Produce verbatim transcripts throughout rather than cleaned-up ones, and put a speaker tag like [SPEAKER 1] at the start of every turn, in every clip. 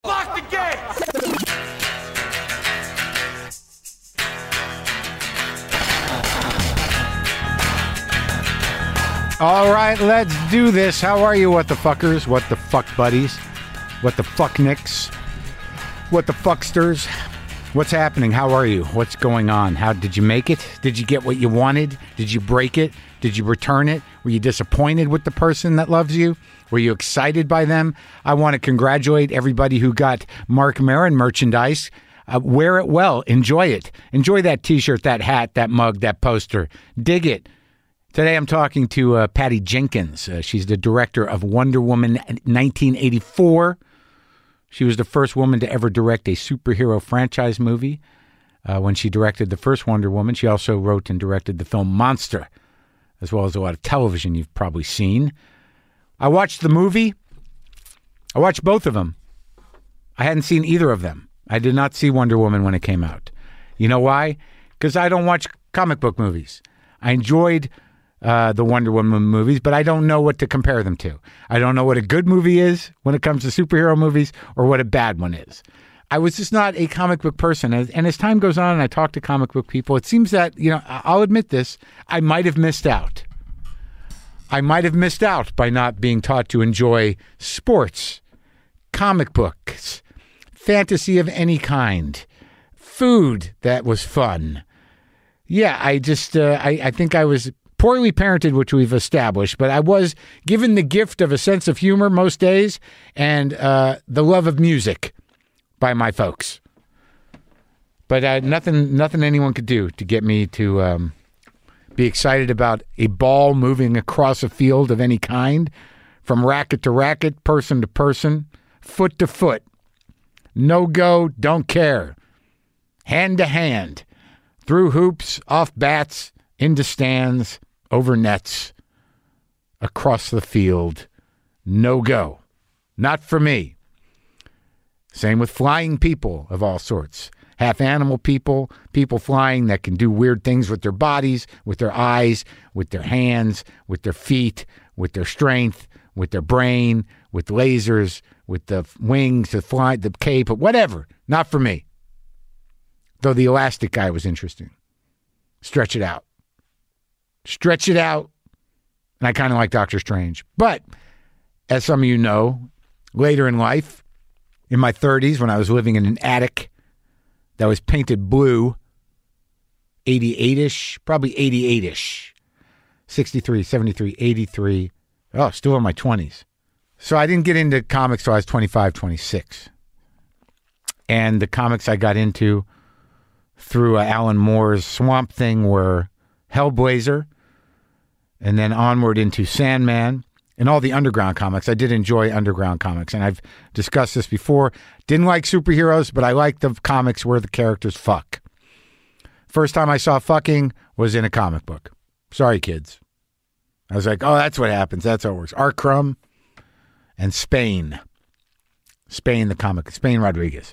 [SPEAKER 1] Lock the gate!
[SPEAKER 2] All right, let's do this. How are you, what the fuckers? What the fuck buddies? What the fuck nicks? What the fucksters? What's happening? How are you? What's going on? How did you make it? Did you get what you wanted? Did you break it? Did you return it? Were you disappointed with the person that loves you? Were you excited by them? I want to congratulate everybody who got Marc Maron merchandise. Uh, wear it well. Enjoy it. Enjoy that t-shirt, that hat, that mug, that poster. Dig it. Today I'm talking to uh, Patty Jenkins. Uh, she's the director of Wonder Woman nineteen eighty-four. She was the first woman to ever direct a superhero franchise movie. Uh, when she directed the first Wonder Woman, she also wrote and directed the film Monster, as well as a lot of television you've probably seen. I watched the movie. I watched both of them. I hadn't seen either of them. I did not see Wonder Woman when it came out. You know why? Because I don't watch comic book movies. I enjoyed uh, the Wonder Woman movies, but I don't know what to compare them to. I don't know what a good movie is when it comes to superhero movies or what a bad one is. I was just not a comic book person. And as time goes on and I talk to comic book people, it seems that, you know, I'll admit this, I might have missed out. I might have missed out by not being taught to enjoy sports, comic books, fantasy of any kind, food that was fun. Yeah, I just, uh, I, I think I was poorly parented, which we've established, but I was given the gift of a sense of humor most days and uh, the love of music by my folks. But uh, nothing, nothing anyone could do to get me to um, be excited about a ball moving across a field of any kind, from racket to racket, person to person, foot to foot. No go, don't care. Hand to hand. Through hoops, off bats, into stands, over nets, across the field. No go. Not for me. Same with flying people of all sorts. Half animal people, people flying that can do weird things with their bodies, with their eyes, with their hands, with their feet, with their strength, with their brain, with lasers, with the wings, the fly, the cape, whatever. Not for me. Though the elastic guy was interesting. Stretch it out. Stretch it out. And I kind of like Doctor Strange. But, as some of you know, later in life, in my thirties, when I was living in an attic that was painted blue, eighty-eight-ish, probably eighty-eight-ish, sixty-three, seventy-three, eighty-three, oh, still in my twenties. So I didn't get into comics till I was twenty-five, twenty-six. And the comics I got into through uh, Alan Moore's Swamp Thing were Hellblazer, and then onward into Sandman, and all the underground comics. I did enjoy underground comics, and I've discussed this before. Didn't like superheroes, but I like the comics where the characters fuck. First time I saw fucking was in a comic book. Sorry, kids. I was like, oh, that's what happens. That's how it works. Art Crumb and Spain. Spain, the comic. Spain Rodriguez.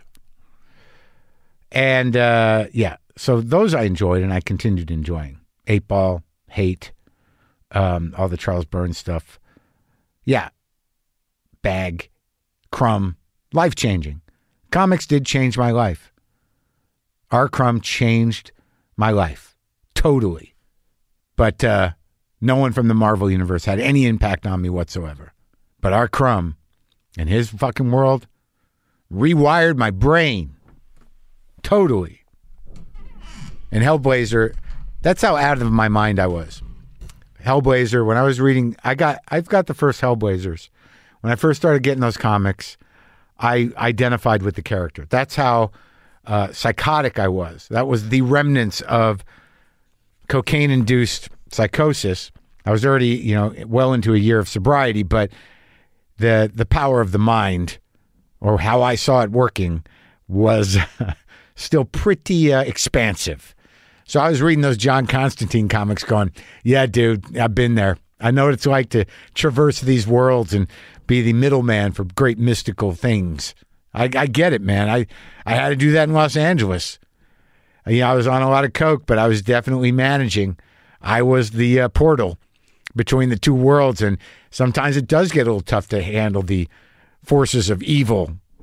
[SPEAKER 2] And, uh, yeah, so those I enjoyed, and I continued enjoying. Eight Ball, Hate, um, all the Charles Burns stuff. Yeah. Bag, Crumb, life-changing. Comics did change my life. R. Crumb changed my life. Totally. But uh, no one from the Marvel Universe had any impact on me whatsoever. But R. Crumb and his fucking world rewired my brain. Totally. And Hellblazer, that's how out of my mind I was. Hellblazer, when I was reading, I got, I've got the first Hellblazers. When I first started getting those comics, I identified with the character. That's how uh, psychotic I was. That was the remnants of cocaine-induced psychosis. I was already, you know, well into a year of sobriety, but the the power of the mind, or how I saw it working, was still pretty uh, expansive. So I was reading those John Constantine comics going, yeah, dude, I've been there. I know what it's like to traverse these worlds and be the middleman for great mystical things. I, I get it, man. I, I had to do that in Los Angeles. You know, I was on a lot of coke, but I was definitely managing. I was the uh, portal between the two worlds, and sometimes it does get a little tough to handle the forces of evil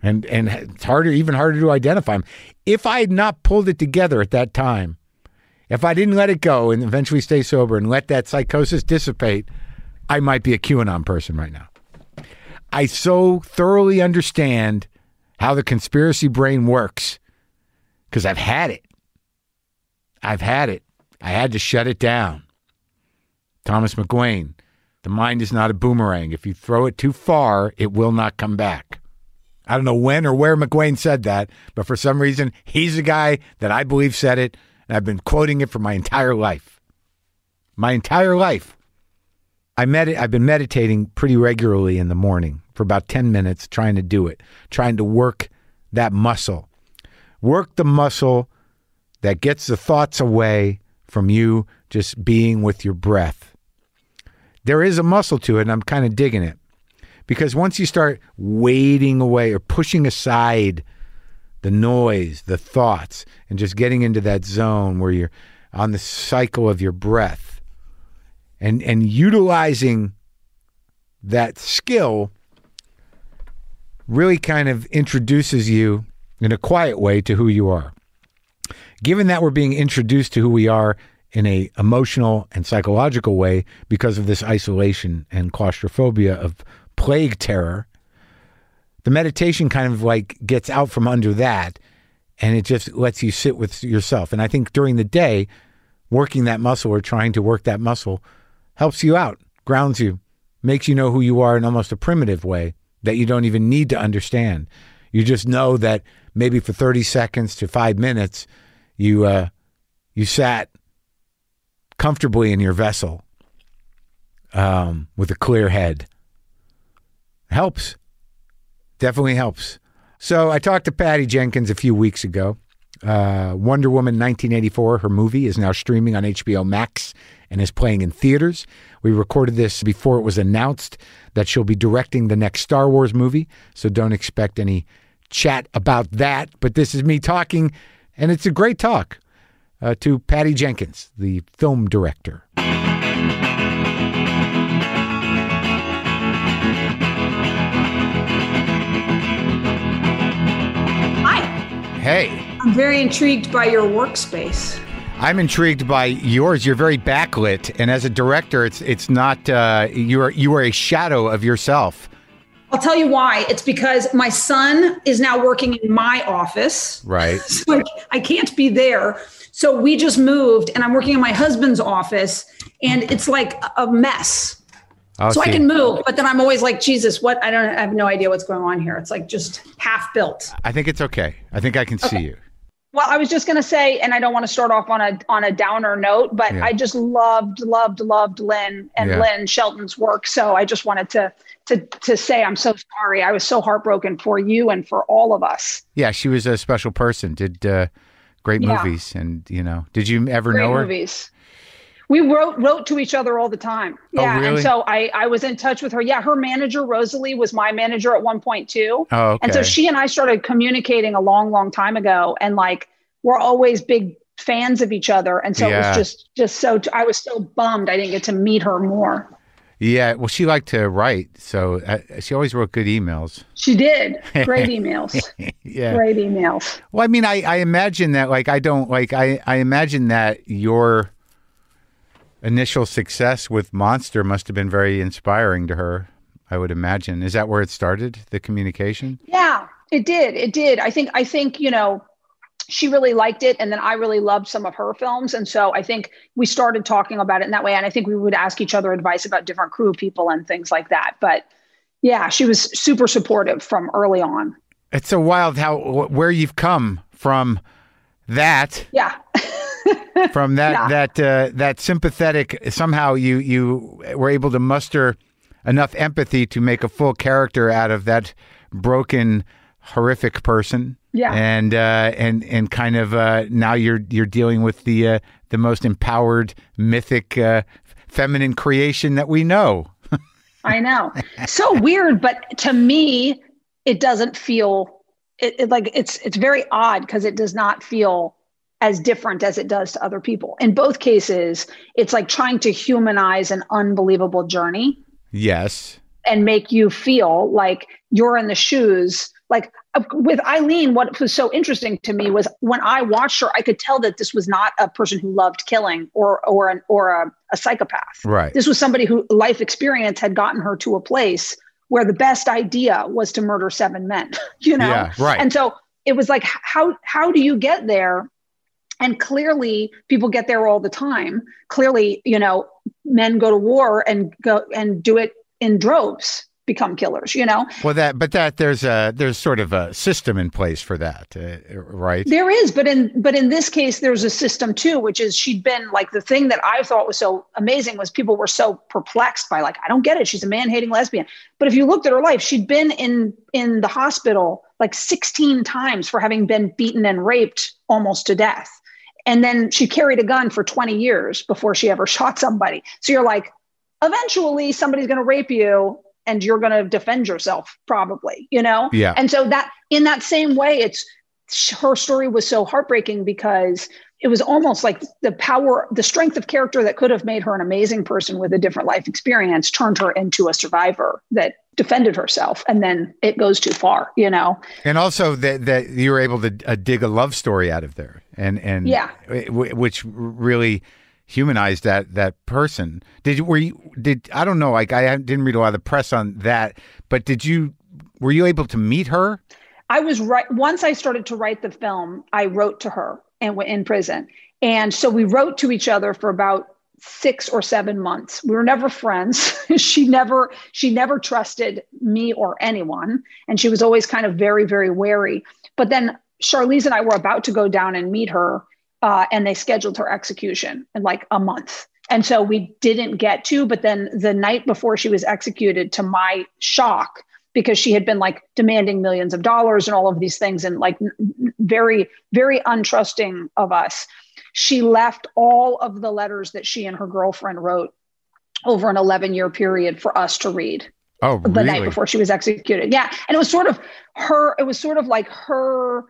[SPEAKER 2] And and it's harder, even harder to identify them. If I had not pulled it together at that time, if I didn't let it go and eventually stay sober and let that psychosis dissipate, I might be a QAnon person right now. I so thoroughly understand how the conspiracy brain works because I've had it. I've had it. I had to shut it down. Thomas McGuane, the mind is not a boomerang. If you throw it too far, it will not come back. I don't know when or where McGuane said that, but for some reason, he's the guy that I believe said it, and I've been quoting it for my entire life. My entire life. I med- I've been meditating pretty regularly in the morning for about ten minutes, trying to do it, trying to work that muscle. Work the muscle that gets the thoughts away from you just being with your breath. There is a muscle to it, and I'm kind of digging it. Because once you start wading away or pushing aside the noise, the thoughts, and just getting into that zone where you're on the cycle of your breath and, and utilizing that skill really kind of introduces you in a quiet way to who you are. Given that we're being introduced to who we are in a emotional and psychological way because of this isolation and claustrophobia of plague terror, the meditation kind of like gets out from under that and it just lets you sit with yourself. And I think during the day, working that muscle or trying to work that muscle helps you out, grounds you, makes you know who you are in almost a primitive way that you don't even need to understand. You just know that maybe for thirty seconds to five minutes, you uh, you sat comfortably in your vessel um, with a clear head. Helps. Definitely helps. So I talked to Patty Jenkins a few weeks ago. Uh, Wonder Woman nineteen eighty-four, her movie, is now streaming on H B O Max and is playing in theaters. We recorded this before it was announced that she'll be directing the next Star Wars movie, so don't expect any chat about that. But this is me talking, and it's a great talk uh, to Patty Jenkins, the film director. Hey.
[SPEAKER 1] I'm very intrigued by your workspace.
[SPEAKER 2] I'm intrigued by yours. You're very backlit, and as a director, it's it's not uh, you are you are a shadow of yourself.
[SPEAKER 1] I'll tell you why. It's because my son is now working in my office.
[SPEAKER 2] Right.
[SPEAKER 1] So I, I can't be there. So we just moved, and I'm working in my husband's office, and it's like a mess.
[SPEAKER 2] I'll
[SPEAKER 1] so
[SPEAKER 2] see.
[SPEAKER 1] I can move, but then I'm always like, Jesus, what? I don't I have no idea what's going on here. It's like just half built.
[SPEAKER 2] I think it's okay. I think I can
[SPEAKER 1] okay.
[SPEAKER 2] see you.
[SPEAKER 1] Well, I was just going to say, and I don't want to start off on a on a downer note, but
[SPEAKER 2] Yeah.
[SPEAKER 1] I just loved, loved, loved Lynn and
[SPEAKER 2] Yeah.
[SPEAKER 1] Lynn Shelton's work. So I just wanted to to to say I'm so sorry. I was so heartbroken for you and for all of us.
[SPEAKER 2] Yeah, she was a special person. Did uh, great
[SPEAKER 1] Yeah.
[SPEAKER 2] movies, and you know, did you ever
[SPEAKER 1] Great
[SPEAKER 2] know her?
[SPEAKER 1] movies. We wrote wrote to each other all the time.
[SPEAKER 2] Oh,
[SPEAKER 1] Yeah.
[SPEAKER 2] really?
[SPEAKER 1] And so I, I was in touch with her. Yeah. Her manager, Rosalie, was my manager at one point too.
[SPEAKER 2] Oh, okay.
[SPEAKER 1] And so she and I started communicating a long, long time ago. And like, we're always big fans of each other. And so
[SPEAKER 2] Yeah.
[SPEAKER 1] it was just, just so, I was so bummed I didn't get to meet her more.
[SPEAKER 2] Yeah, well, she liked to write, so uh, she always wrote good emails.
[SPEAKER 1] She did. Great emails.
[SPEAKER 2] Yeah.
[SPEAKER 1] Great emails.
[SPEAKER 2] Well, I mean, I, I imagine that, like, I don't, like, I, I imagine that your initial success with Monster must have been very inspiring to her, I would imagine. Is that where it started, the communication?
[SPEAKER 1] Yeah, it did. It did. I think, I think, you know, she really liked it. And then I really loved some of her films. And so I think we started talking about it in that way. And I think we would ask each other advice about different crew people and things like that. But yeah, she was super supportive from early on.
[SPEAKER 2] It's so wild how, where you've come from that.
[SPEAKER 1] Yeah.
[SPEAKER 2] From that,
[SPEAKER 1] Yeah.
[SPEAKER 2] that, uh, that sympathetic, somehow you, you were able to muster enough empathy to make a full character out of that broken, horrific person.
[SPEAKER 1] Yeah.
[SPEAKER 2] And, uh, and, and kind of, uh, now you're, you're dealing with the, uh, the most empowered, mythic, uh, feminine creation that we know.
[SPEAKER 1] I know. So weird, but to me, it doesn't feel it, it like it's, it's very odd because it does not feel as different as it does to other people. In both cases, it's like trying to humanize an unbelievable journey
[SPEAKER 2] Yes.
[SPEAKER 1] and make you feel like you're in the shoes, Like uh, with Eileen, what was so interesting to me was when I watched her, I could tell that this was not a person who loved killing or or an or a, a psychopath.
[SPEAKER 2] Right.
[SPEAKER 1] This was somebody who life experience had gotten her to a place where the best idea was to murder seven men. You know,
[SPEAKER 2] yeah, right.
[SPEAKER 1] And so it was like, how how do you get there? And clearly, people get there all the time. Clearly, you know, men go to war and go and do it in droves. Become killers, you know.
[SPEAKER 2] Well, that, but that there's a there's sort of a system in place for that, uh, right?
[SPEAKER 1] There is, but in but in this case, there's a system too, which is she'd been like the thing that I thought was so amazing was people were so perplexed by like I don't get it. She's a man-hating lesbian, but if you looked at her life, she'd been in in the hospital like sixteen times for having been beaten and raped almost to death, and then she carried a gun for twenty years before she ever shot somebody. So you're like, eventually somebody's going to rape you. And you're going to defend yourself probably, you know?
[SPEAKER 2] Yeah.
[SPEAKER 1] And so that in that same way, it's her story was so heartbreaking because it was almost like the power, the strength of character that could have made her an amazing person with a different life experience turned her into a survivor that defended herself. And then it goes too far, you know?
[SPEAKER 2] And also that, that you were able to uh, dig a love story out of there and, and
[SPEAKER 1] yeah,
[SPEAKER 2] w- which really humanized that that person. Did you were you did I don't know, like I didn't read a lot of the press on that, but did you were you able to meet her?
[SPEAKER 1] I was right once I started to write the film, I wrote to her and went in prison. And so we wrote to each other for about six or seven months. We were never friends. she never she never trusted me or anyone, and she was always kind of very very wary. But then Charlize and I were about to go down and meet her. Uh, and they scheduled her execution in like a month. And so we didn't get to, but then the night before she was executed, to my shock, because she had been like demanding millions of dollars and all of these things and like very, very untrusting of us, she left all of the letters that she and her girlfriend wrote over an eleven year period for us to read.
[SPEAKER 2] Oh,
[SPEAKER 1] the
[SPEAKER 2] really?
[SPEAKER 1] night before she was executed. Yeah. And it was sort of her, it was sort of like her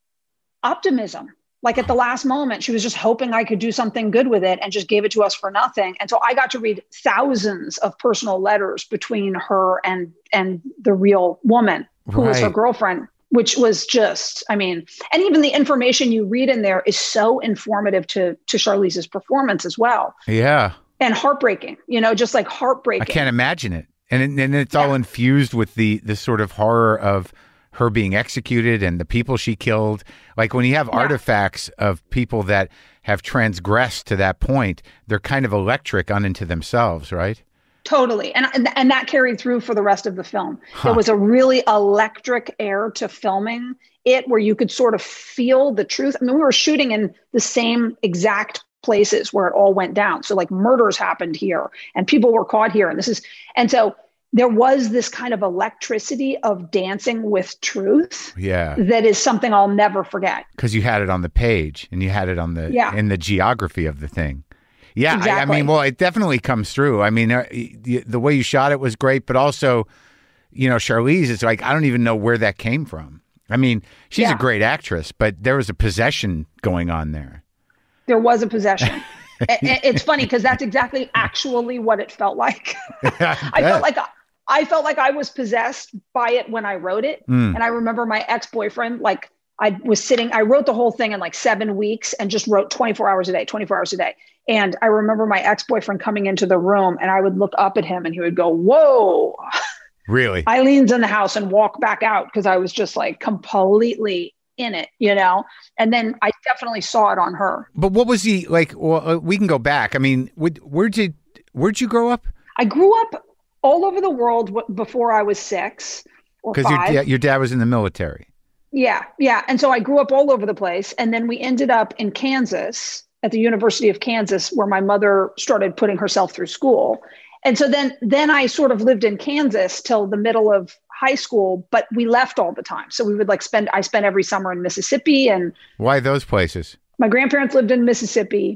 [SPEAKER 1] optimism. Like at the last moment, she was just hoping I could do something good with it and just gave it to us for nothing. And so I got to read thousands of personal letters between her and and the real woman who right. was her girlfriend, which was just, I mean, and even the information you read in there is so informative to, to Charlize's performance as well.
[SPEAKER 2] Yeah.
[SPEAKER 1] And heartbreaking, you know, just like heartbreaking.
[SPEAKER 2] I can't imagine it. And, it, and it's yeah. all infused with the, the sort of horror of her being executed and the people she killed. Like when you have yeah. artifacts of people that have transgressed to that point, they're kind of electric unto themselves, right?
[SPEAKER 1] Totally. And, and that carried through for the rest of the film.
[SPEAKER 2] Huh.
[SPEAKER 1] There was a really electric air to filming it where you could sort of feel the truth. I mean, we were shooting in the same exact places where it all went down. So like murders happened here and people were caught here. And this is, and so there was this kind of electricity of dancing with truth.
[SPEAKER 2] Yeah.
[SPEAKER 1] That is something I'll never forget.
[SPEAKER 2] Because you had it on the page and you had it on the,
[SPEAKER 1] yeah.
[SPEAKER 2] in the geography of the thing. Yeah.
[SPEAKER 1] Exactly.
[SPEAKER 2] I, I mean, well, it definitely comes through. I mean, uh, the, the way you shot it was great, but also, you know, Charlize, it's like, I don't even know where that came from. I mean, she's yeah. a great actress, but there was a possession going on there.
[SPEAKER 1] There was a possession. It's funny because that's exactly actually what it felt like. I, I felt like I felt like I was possessed by it when I wrote it. Mm. And I remember my ex-boyfriend, like I was sitting, I wrote the whole thing in like seven weeks and just wrote twenty-four hours a day, twenty-four hours a day. And I remember my ex-boyfriend coming into the room and I would look up at him and he would go, whoa.
[SPEAKER 2] Really?
[SPEAKER 1] Eileen's in the house, and walk back out because I was just like completely in it, you know? And then I definitely saw it on her.
[SPEAKER 2] But what was he like? Well, uh, we can go back. I mean, would, where'd you, where'd you grow up?
[SPEAKER 1] I grew up all over the world w- before I was six or five.
[SPEAKER 2] Because your, your dad was in the military.
[SPEAKER 1] Yeah. Yeah. And so I grew up all over the place. And then we ended up in Kansas at the University of Kansas, where my mother started putting herself through school. And so then, then I sort of lived in Kansas till the middle of high school, but we left all the time. So we would like spend, I spent every summer in Mississippi. And
[SPEAKER 2] why those places?
[SPEAKER 1] My grandparents lived in Mississippi.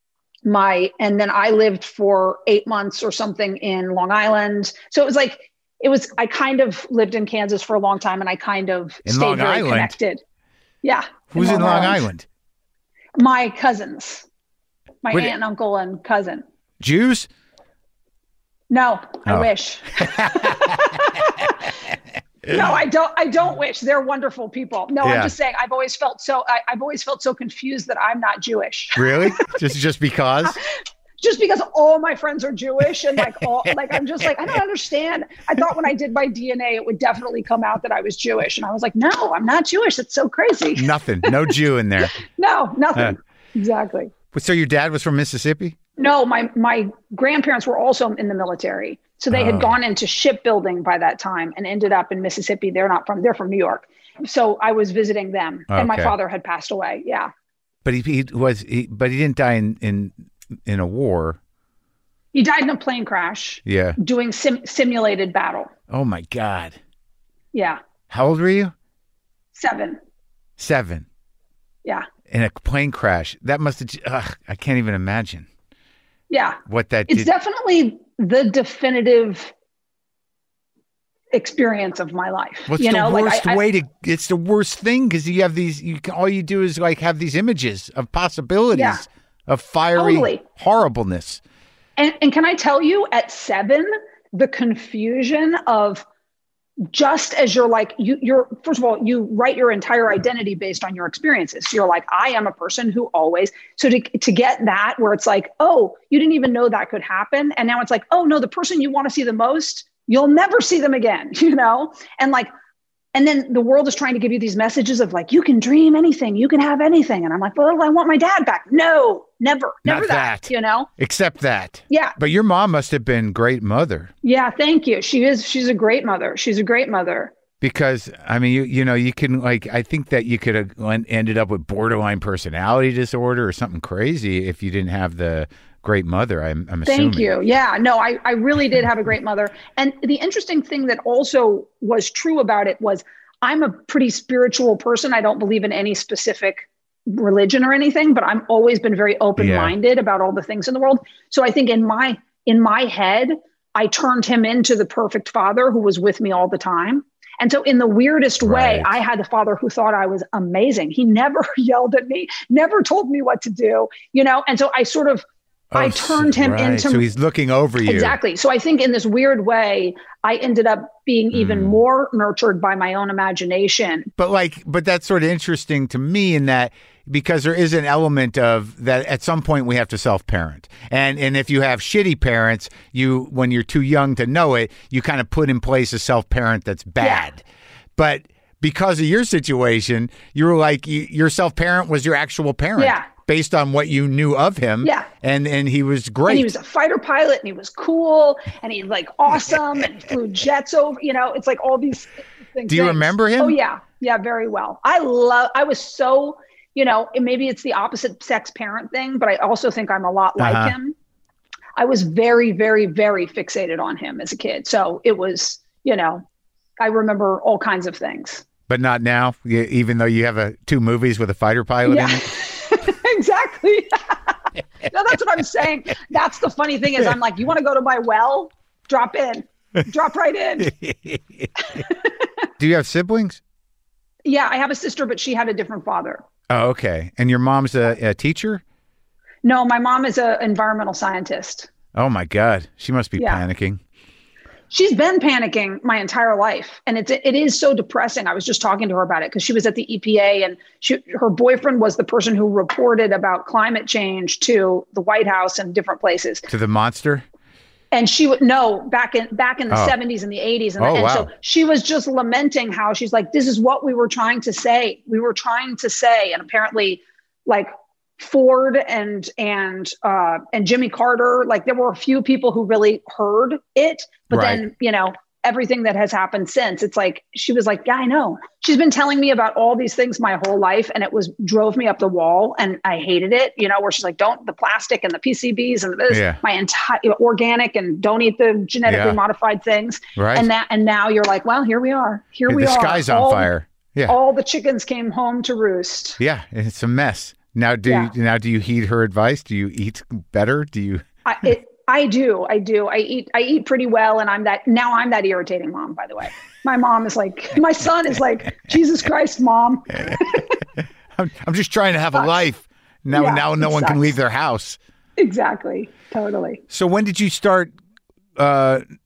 [SPEAKER 1] My, and then I lived for eight months or something in Long Island. So it was like, it was, I kind of lived in Kansas for a long time, and I kind of
[SPEAKER 2] in
[SPEAKER 1] stayed
[SPEAKER 2] Long
[SPEAKER 1] very
[SPEAKER 2] Island?
[SPEAKER 1] connected. Yeah.
[SPEAKER 2] Who's in Long, in Long Island? Island?
[SPEAKER 1] My cousins, my
[SPEAKER 2] Wait,
[SPEAKER 1] aunt and uncle and cousin.
[SPEAKER 2] Jews?
[SPEAKER 1] No, I
[SPEAKER 2] oh.
[SPEAKER 1] wish. No, I don't. I don't wish. They're wonderful people. No,
[SPEAKER 2] Yeah.
[SPEAKER 1] I'm just saying. I've always felt so. I, I've always felt so confused that I'm not Jewish.
[SPEAKER 2] Really? Just just because?
[SPEAKER 1] Just because all my friends are Jewish and like all like I'm just like I don't understand. I thought when I did my D N A, it would definitely come out that I was Jewish, and I was like, no, I'm not Jewish. It's so crazy.
[SPEAKER 2] Nothing. No Jew in there.
[SPEAKER 1] No, nothing.
[SPEAKER 2] Uh.
[SPEAKER 1] Exactly.
[SPEAKER 2] So your dad was from Mississippi?
[SPEAKER 1] No, my my grandparents were also in the military. So they had
[SPEAKER 2] Oh.
[SPEAKER 1] gone into shipbuilding by that time and ended up in Mississippi. They're not from, they're from New York. So I was visiting them and my
[SPEAKER 2] Okay.
[SPEAKER 1] father had passed away. Yeah.
[SPEAKER 2] But he, he was, he, but he didn't die in, in in a war.
[SPEAKER 1] He died in a plane crash
[SPEAKER 2] Yeah.
[SPEAKER 1] doing sim- simulated battle.
[SPEAKER 2] Oh my God.
[SPEAKER 1] Yeah.
[SPEAKER 2] How old were you?
[SPEAKER 1] Seven.
[SPEAKER 2] Seven.
[SPEAKER 1] Yeah.
[SPEAKER 2] In a plane crash. That must have. Ugh, I can't even imagine
[SPEAKER 1] Yeah.
[SPEAKER 2] what that
[SPEAKER 1] It's
[SPEAKER 2] did.
[SPEAKER 1] definitely the definitive experience of my life.
[SPEAKER 2] What's
[SPEAKER 1] you
[SPEAKER 2] the
[SPEAKER 1] know,
[SPEAKER 2] worst
[SPEAKER 1] like I, I,
[SPEAKER 2] way to? It's the worst thing because you have these. You can, all you do is like have these images of possibilities
[SPEAKER 1] Yeah.
[SPEAKER 2] of fiery
[SPEAKER 1] Totally.
[SPEAKER 2] horribleness.
[SPEAKER 1] And, and can I tell you, at seven, the confusion of just as you're like, you, you're, first of all, you write your entire identity based on your experiences. So you're like, I am a person who always, so to, to get that where it's like, oh, you didn't even know that could happen. And now it's like, oh no, the person you want to see the most, you'll never see them again, you know? And like, and then the world is trying to give you these messages of like, you can dream anything, you can have anything. And I'm like, well, I want my dad back. No, never, never
[SPEAKER 2] Not
[SPEAKER 1] that,
[SPEAKER 2] that.
[SPEAKER 1] you know?
[SPEAKER 2] Except that.
[SPEAKER 1] Yeah.
[SPEAKER 2] But your mom must have been great mother
[SPEAKER 1] Yeah, thank you. She is, she's a great mother. She's a great mother.
[SPEAKER 2] because I mean, you you know, you can like I think that you could have ended up with borderline personality disorder or something crazy if you didn't have the great mother. I'm, I'm assuming.
[SPEAKER 1] Thank you. Yeah, no, I, I really did have a great mother. And the interesting thing that also was true about it was I'm a pretty spiritual person. I don't believe in any specific religion or anything, but I'm always been very open-minded yeah. about all the things in the world. So I think in my in my head, I turned him into the perfect father who was with me all the time. And so in the weirdest way, right. I had a father who thought I was amazing. He never yelled at me, never told me what to do, you know? And so I sort of, oh, I turned him
[SPEAKER 2] right.
[SPEAKER 1] into-
[SPEAKER 2] So he's looking over you.
[SPEAKER 1] Exactly. So I think in this weird way, I ended up being even mm. more nurtured by my own imagination.
[SPEAKER 2] But like, but that's sort of interesting to me in that, because there is an element of that at some point we have to self-parent. And and if you have shitty parents, you when you're too young to know it, you kind of put in place a self-parent that's bad. Yeah. But because of your situation, you were like, you, your self-parent was your actual parent.
[SPEAKER 1] Yeah.
[SPEAKER 2] Based on what you knew of him.
[SPEAKER 1] Yeah.
[SPEAKER 2] And and he was great.
[SPEAKER 1] And he was a fighter pilot and he was cool and he like awesome and he flew jets over, you know, it's like all these things.
[SPEAKER 2] Do you things. remember him?
[SPEAKER 1] Oh yeah. Yeah, very well. I love, I was so, you know, maybe it's the opposite sex parent thing, but I also think I'm a lot like uh-huh. him. I was very, very, very fixated on him as a kid. So it was, you know, I remember all kinds of things.
[SPEAKER 2] But not now, even though you have a two movies with a fighter pilot
[SPEAKER 1] yeah.
[SPEAKER 2] in it?
[SPEAKER 1] Exactly. No, that's what I'm saying. That's the funny thing is I'm like, you want to go to my well? Drop in. Drop right in.
[SPEAKER 2] Do you have siblings?
[SPEAKER 1] Yeah, I have a sister, but she had a different father.
[SPEAKER 2] Oh, okay. And your mom's a, a teacher?
[SPEAKER 1] No, my mom is an environmental scientist.
[SPEAKER 2] Oh, my God. She must be yeah. panicking.
[SPEAKER 1] She's been panicking my entire life. And it's, it is so depressing. I was just talking to her about it because she was at the E P A and she, her boyfriend was the person who reported about climate change to the White House and different places.
[SPEAKER 2] To the monster?
[SPEAKER 1] And she would know back in back in the oh. seventies and the eighties. And,
[SPEAKER 2] oh,
[SPEAKER 1] and
[SPEAKER 2] wow.
[SPEAKER 1] so she was just lamenting how she's like, this is what we were trying to say. We were trying to say. And apparently like Ford and and uh, and Jimmy Carter, like there were a few people who really heard it. But right. then, you know, everything that has happened since, it's like, she was like, yeah, I know. She's been telling me about all these things my whole life. And it was drove me up the wall and I hated it, you know, where she's like, don't the plastic and the P C Bs and this, yeah. my entire organic and don't eat the genetically yeah. modified things.
[SPEAKER 2] Right.
[SPEAKER 1] And that, and now you're like, well, here we are. Here
[SPEAKER 2] yeah,
[SPEAKER 1] we
[SPEAKER 2] the
[SPEAKER 1] are.
[SPEAKER 2] The sky's on
[SPEAKER 1] all,
[SPEAKER 2] fire. Yeah.
[SPEAKER 1] All the chickens came home to roost.
[SPEAKER 2] Yeah. It's a mess. Now, do yeah. you, now do you heed her advice? Do you eat better? Do you?
[SPEAKER 1] I, it, I do. I do. I eat, I eat pretty well. And I'm that, now I'm that irritating mom, by the way. My mom is like, my son is like, Jesus Christ, mom.
[SPEAKER 2] I'm, I'm just trying to have a life. Now, yeah, now no one
[SPEAKER 1] sucks.
[SPEAKER 2] can leave their house.
[SPEAKER 1] Exactly. Totally.
[SPEAKER 2] So when did you start uh,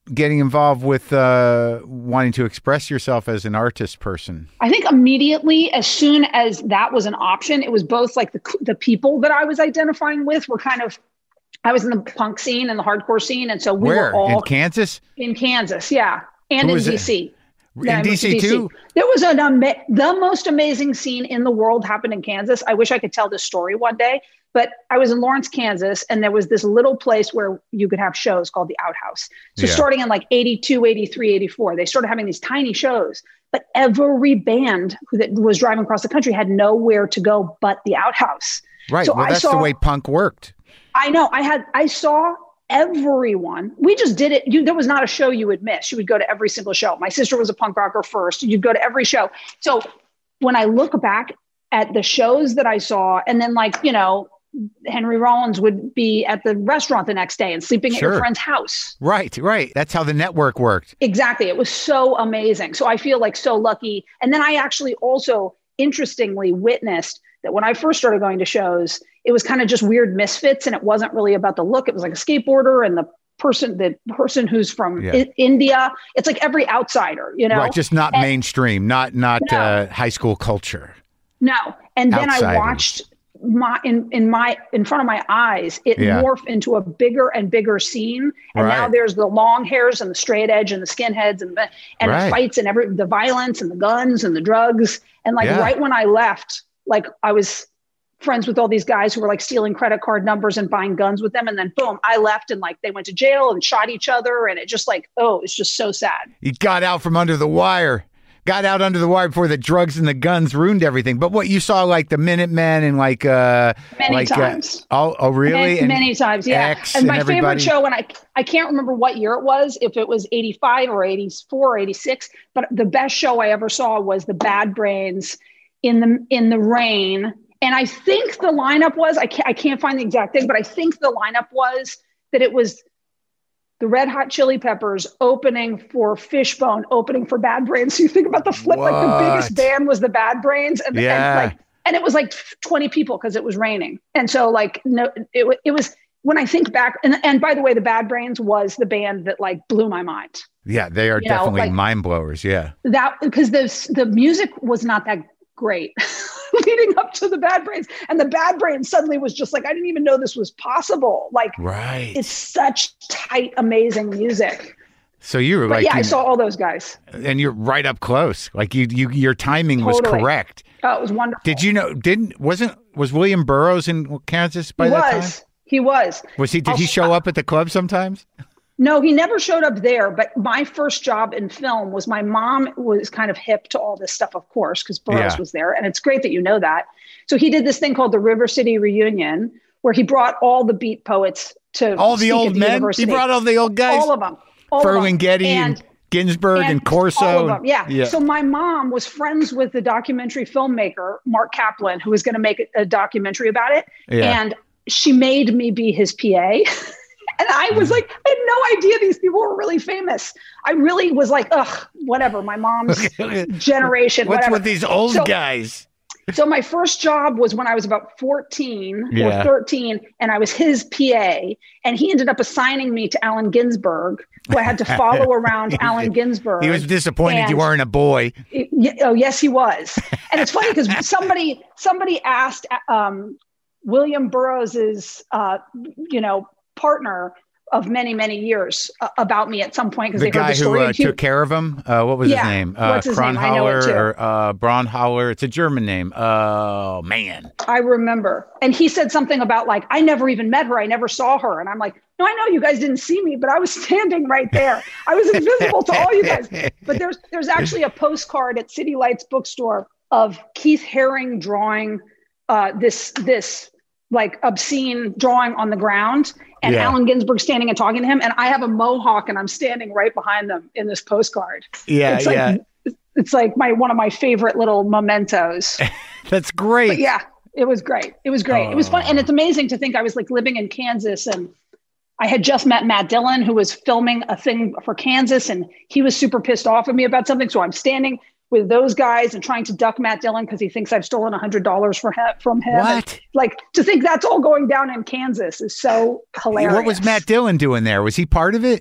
[SPEAKER 2] getting involved with uh, wanting to express yourself as an artist person?
[SPEAKER 1] I think immediately, as soon as that was an option, it was both like the the people that I was identifying with were kind of, I was in the punk scene and the hardcore scene. And so we
[SPEAKER 2] Where?
[SPEAKER 1] were all
[SPEAKER 2] in Kansas?
[SPEAKER 1] In Kansas, yeah. And
[SPEAKER 2] Who
[SPEAKER 1] in D C.
[SPEAKER 2] In D C too?
[SPEAKER 1] There was an ama- the most amazing scene in the world happened in Kansas. I wish I could tell this story one day, but I was in Lawrence, Kansas, and there was this little place where you could have shows called the Outhouse. So
[SPEAKER 2] Yeah.
[SPEAKER 1] starting in like eighty-two, eighty-three, eighty-four, they started having these tiny shows, but every band that was driving across the country had nowhere to go but the Outhouse.
[SPEAKER 2] Right.
[SPEAKER 1] So
[SPEAKER 2] well,
[SPEAKER 1] I
[SPEAKER 2] that's
[SPEAKER 1] saw,
[SPEAKER 2] the way punk worked.
[SPEAKER 1] I know. I had, I saw everyone. We just did it. You, there was not a show you would miss. You would go to every single show. My sister was a punk rocker first. You'd go to every show. So when I look back at the shows that I saw, and then like, you know, Henry Rollins would be at the restaurant the next day and sleeping
[SPEAKER 2] Sure.
[SPEAKER 1] at your friend's house.
[SPEAKER 2] Right, right. That's how the network worked.
[SPEAKER 1] Exactly. It was so amazing. So I feel like so lucky. And then I actually also interestingly witnessed that when I first started going to shows, it was kind of just weird misfits, and it wasn't really about the look. It was like a skateboarder and the person, the person who's from
[SPEAKER 2] Yeah.
[SPEAKER 1] I- India. It's like every outsider, you know?
[SPEAKER 2] Right, just not
[SPEAKER 1] And-
[SPEAKER 2] mainstream, not not
[SPEAKER 1] No.
[SPEAKER 2] uh, high school culture.
[SPEAKER 1] No. And then
[SPEAKER 2] Outsiders.
[SPEAKER 1] I watched my in in my in front of my eyes, it
[SPEAKER 2] Yeah.
[SPEAKER 1] morph into a bigger and bigger scene. And now
[SPEAKER 2] Right.
[SPEAKER 1] there's the long hairs and the straight edge and the skinheads and the and
[SPEAKER 2] Right.
[SPEAKER 1] the fights and every the violence and the guns and the drugs. And like
[SPEAKER 2] Yeah.
[SPEAKER 1] right when I left, like I was friends with all these guys who were like stealing credit card numbers and buying guns with them. And then boom, I left and like they went to jail and shot each other. And it just like, oh, it's just so sad.
[SPEAKER 2] You got out from under the wire. Got out under the wire before the drugs and the guns ruined everything. But what you saw, like the Minutemen and like uh,
[SPEAKER 1] Many
[SPEAKER 2] like,
[SPEAKER 1] times.
[SPEAKER 2] Uh, oh, oh, really?
[SPEAKER 1] Many,
[SPEAKER 2] And
[SPEAKER 1] many times, yeah.
[SPEAKER 2] X
[SPEAKER 1] And
[SPEAKER 2] and
[SPEAKER 1] my
[SPEAKER 2] everybody?
[SPEAKER 1] favorite show, and I I can't remember what year it was, if it was eighty-five or eighty-four or eighty-six, but the best show I ever saw was the Bad Brains in the in the rain. And I think the lineup was, I can't, I can't find the exact thing, but I think the lineup was that it was the Red Hot Chili Peppers opening for Fishbone, opening for Bad Brains. So you think about the flip, like the biggest
[SPEAKER 2] What?
[SPEAKER 1] band was the Bad Brains. And,
[SPEAKER 2] Yeah.
[SPEAKER 1] and like, and it was like twenty people because it was raining. And so like, no, it, wa- it was, when I think back, and, and by the way, the Bad Brains was the band that like blew my mind.
[SPEAKER 2] Yeah, they are
[SPEAKER 1] You know,
[SPEAKER 2] definitely
[SPEAKER 1] like-
[SPEAKER 2] mind blowers. Yeah.
[SPEAKER 1] That, because the, the music was not that great leading up to the Bad Brains. And the Bad Brains suddenly was just like, I didn't even know this was possible. Like,
[SPEAKER 2] Right.
[SPEAKER 1] it's such tight, amazing music.
[SPEAKER 2] So you were
[SPEAKER 1] But
[SPEAKER 2] like,
[SPEAKER 1] yeah, I
[SPEAKER 2] you-
[SPEAKER 1] saw all those guys.
[SPEAKER 2] and you're right up close. Like you, you, your timing was
[SPEAKER 1] Totally.
[SPEAKER 2] correct.
[SPEAKER 1] Oh, it was wonderful.
[SPEAKER 2] Did you know? Didn't wasn't was William Burroughs in Kansas by
[SPEAKER 1] he
[SPEAKER 2] that
[SPEAKER 1] was.
[SPEAKER 2] time?
[SPEAKER 1] He was.
[SPEAKER 2] Was he? Did
[SPEAKER 1] I'll-
[SPEAKER 2] he show up at the club sometimes?
[SPEAKER 1] No, he never showed up there. But my first job in film was my mom was kind of hip to all this stuff, of course, because Burroughs
[SPEAKER 2] Yeah.
[SPEAKER 1] was there. And it's great that you know that. So he did this thing called the River City Reunion, where he brought all the beat poets to
[SPEAKER 2] All the
[SPEAKER 1] speak
[SPEAKER 2] old
[SPEAKER 1] at the
[SPEAKER 2] men.
[SPEAKER 1] university.
[SPEAKER 2] He brought all the old guys.
[SPEAKER 1] all of them. All of them.
[SPEAKER 2] Ferlinghetti and,
[SPEAKER 1] And-
[SPEAKER 2] Ginsberg and, Corso.
[SPEAKER 1] all of them, yeah.
[SPEAKER 2] yeah.
[SPEAKER 1] So my mom was friends with the documentary filmmaker, Mark Kaplan, who was going to make a, a documentary about it.
[SPEAKER 2] Yeah.
[SPEAKER 1] And she made me be his P A. And I was like, I had no idea these people were really famous. I really was like, ugh, whatever. My mom's generation,
[SPEAKER 2] What's
[SPEAKER 1] whatever.
[SPEAKER 2] with these old
[SPEAKER 1] So-
[SPEAKER 2] guys?
[SPEAKER 1] So my first job was when I was about fourteen
[SPEAKER 2] Yeah.
[SPEAKER 1] or thirteen, and I was his P A, and he ended up assigning me to Allen Ginsberg, who I had to follow around Allen Ginsberg.
[SPEAKER 2] He was disappointed you
[SPEAKER 1] And-
[SPEAKER 2] weren't a boy.
[SPEAKER 1] It- yeah, oh, yes, he was. And it's funny because somebody somebody asked um, William Burroughs's, uh, you know, partner of many, many years uh, about me at some point because
[SPEAKER 2] The
[SPEAKER 1] they heard
[SPEAKER 2] guy
[SPEAKER 1] the
[SPEAKER 2] who
[SPEAKER 1] story.
[SPEAKER 2] uh,
[SPEAKER 1] And he-
[SPEAKER 2] took care of him. Uh, what was
[SPEAKER 1] Yeah.
[SPEAKER 2] his name? Uh,
[SPEAKER 1] What's his name? I know it
[SPEAKER 2] Kronhauer
[SPEAKER 1] too.
[SPEAKER 2] or uh, Braunhauer. It's a German name. Oh man.
[SPEAKER 1] I remember. And he said something about like, I never even met her. I never saw her. And I'm like, no, I know you guys didn't see me, but I was standing right there. I was invisible to all you guys. But there's there's actually a postcard at City Lights bookstore of Keith Haring drawing uh, this this like obscene drawing on the ground, and
[SPEAKER 2] Yeah.
[SPEAKER 1] Allen Ginsberg standing and talking to him. And I have a mohawk, and I'm standing right behind them in this postcard.
[SPEAKER 2] Yeah,
[SPEAKER 1] it's like,
[SPEAKER 2] yeah.
[SPEAKER 1] It's like my one of my favorite little mementos.
[SPEAKER 2] That's great.
[SPEAKER 1] But yeah, it was great. It was great. It was fun.
[SPEAKER 2] Oh.
[SPEAKER 1] And it's amazing to think I was like living in Kansas, and I had just met Matt Dillon, who was filming a thing for Kansas, and he was super pissed off at me about something. So I'm standing with those guys and trying to duck Matt Dillon because he thinks I've stolen a hundred dollars for him, from him.
[SPEAKER 2] What?
[SPEAKER 1] And, like, to think that's all going down in Kansas is so hilarious.
[SPEAKER 2] What was Matt Dillon doing there? Was he part of it?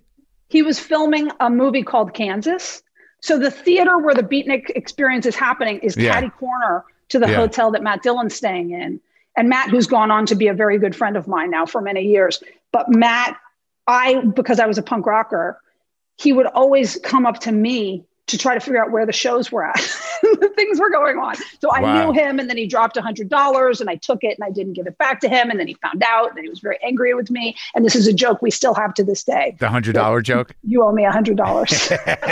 [SPEAKER 1] He was filming a movie called Kansas. So the theater where the Beatnik experience is happening is
[SPEAKER 2] Yeah.
[SPEAKER 1] catty corner to the
[SPEAKER 2] Yeah.
[SPEAKER 1] hotel that Matt Dillon's staying in. And Matt, who's gone on to be a very good friend of mine now for many years. But Matt, I, because I was a punk rocker, he would always come up to me to try to figure out where the shows were at. The things were going on. So I
[SPEAKER 2] Wow.
[SPEAKER 1] knew him, and then he dropped a hundred dollars and I took it and I didn't give it back to him. And then he found out and he was very angry with me. And this is a joke we still have to this day.
[SPEAKER 2] The hundred dollar joke.
[SPEAKER 1] You owe me a hundred dollars.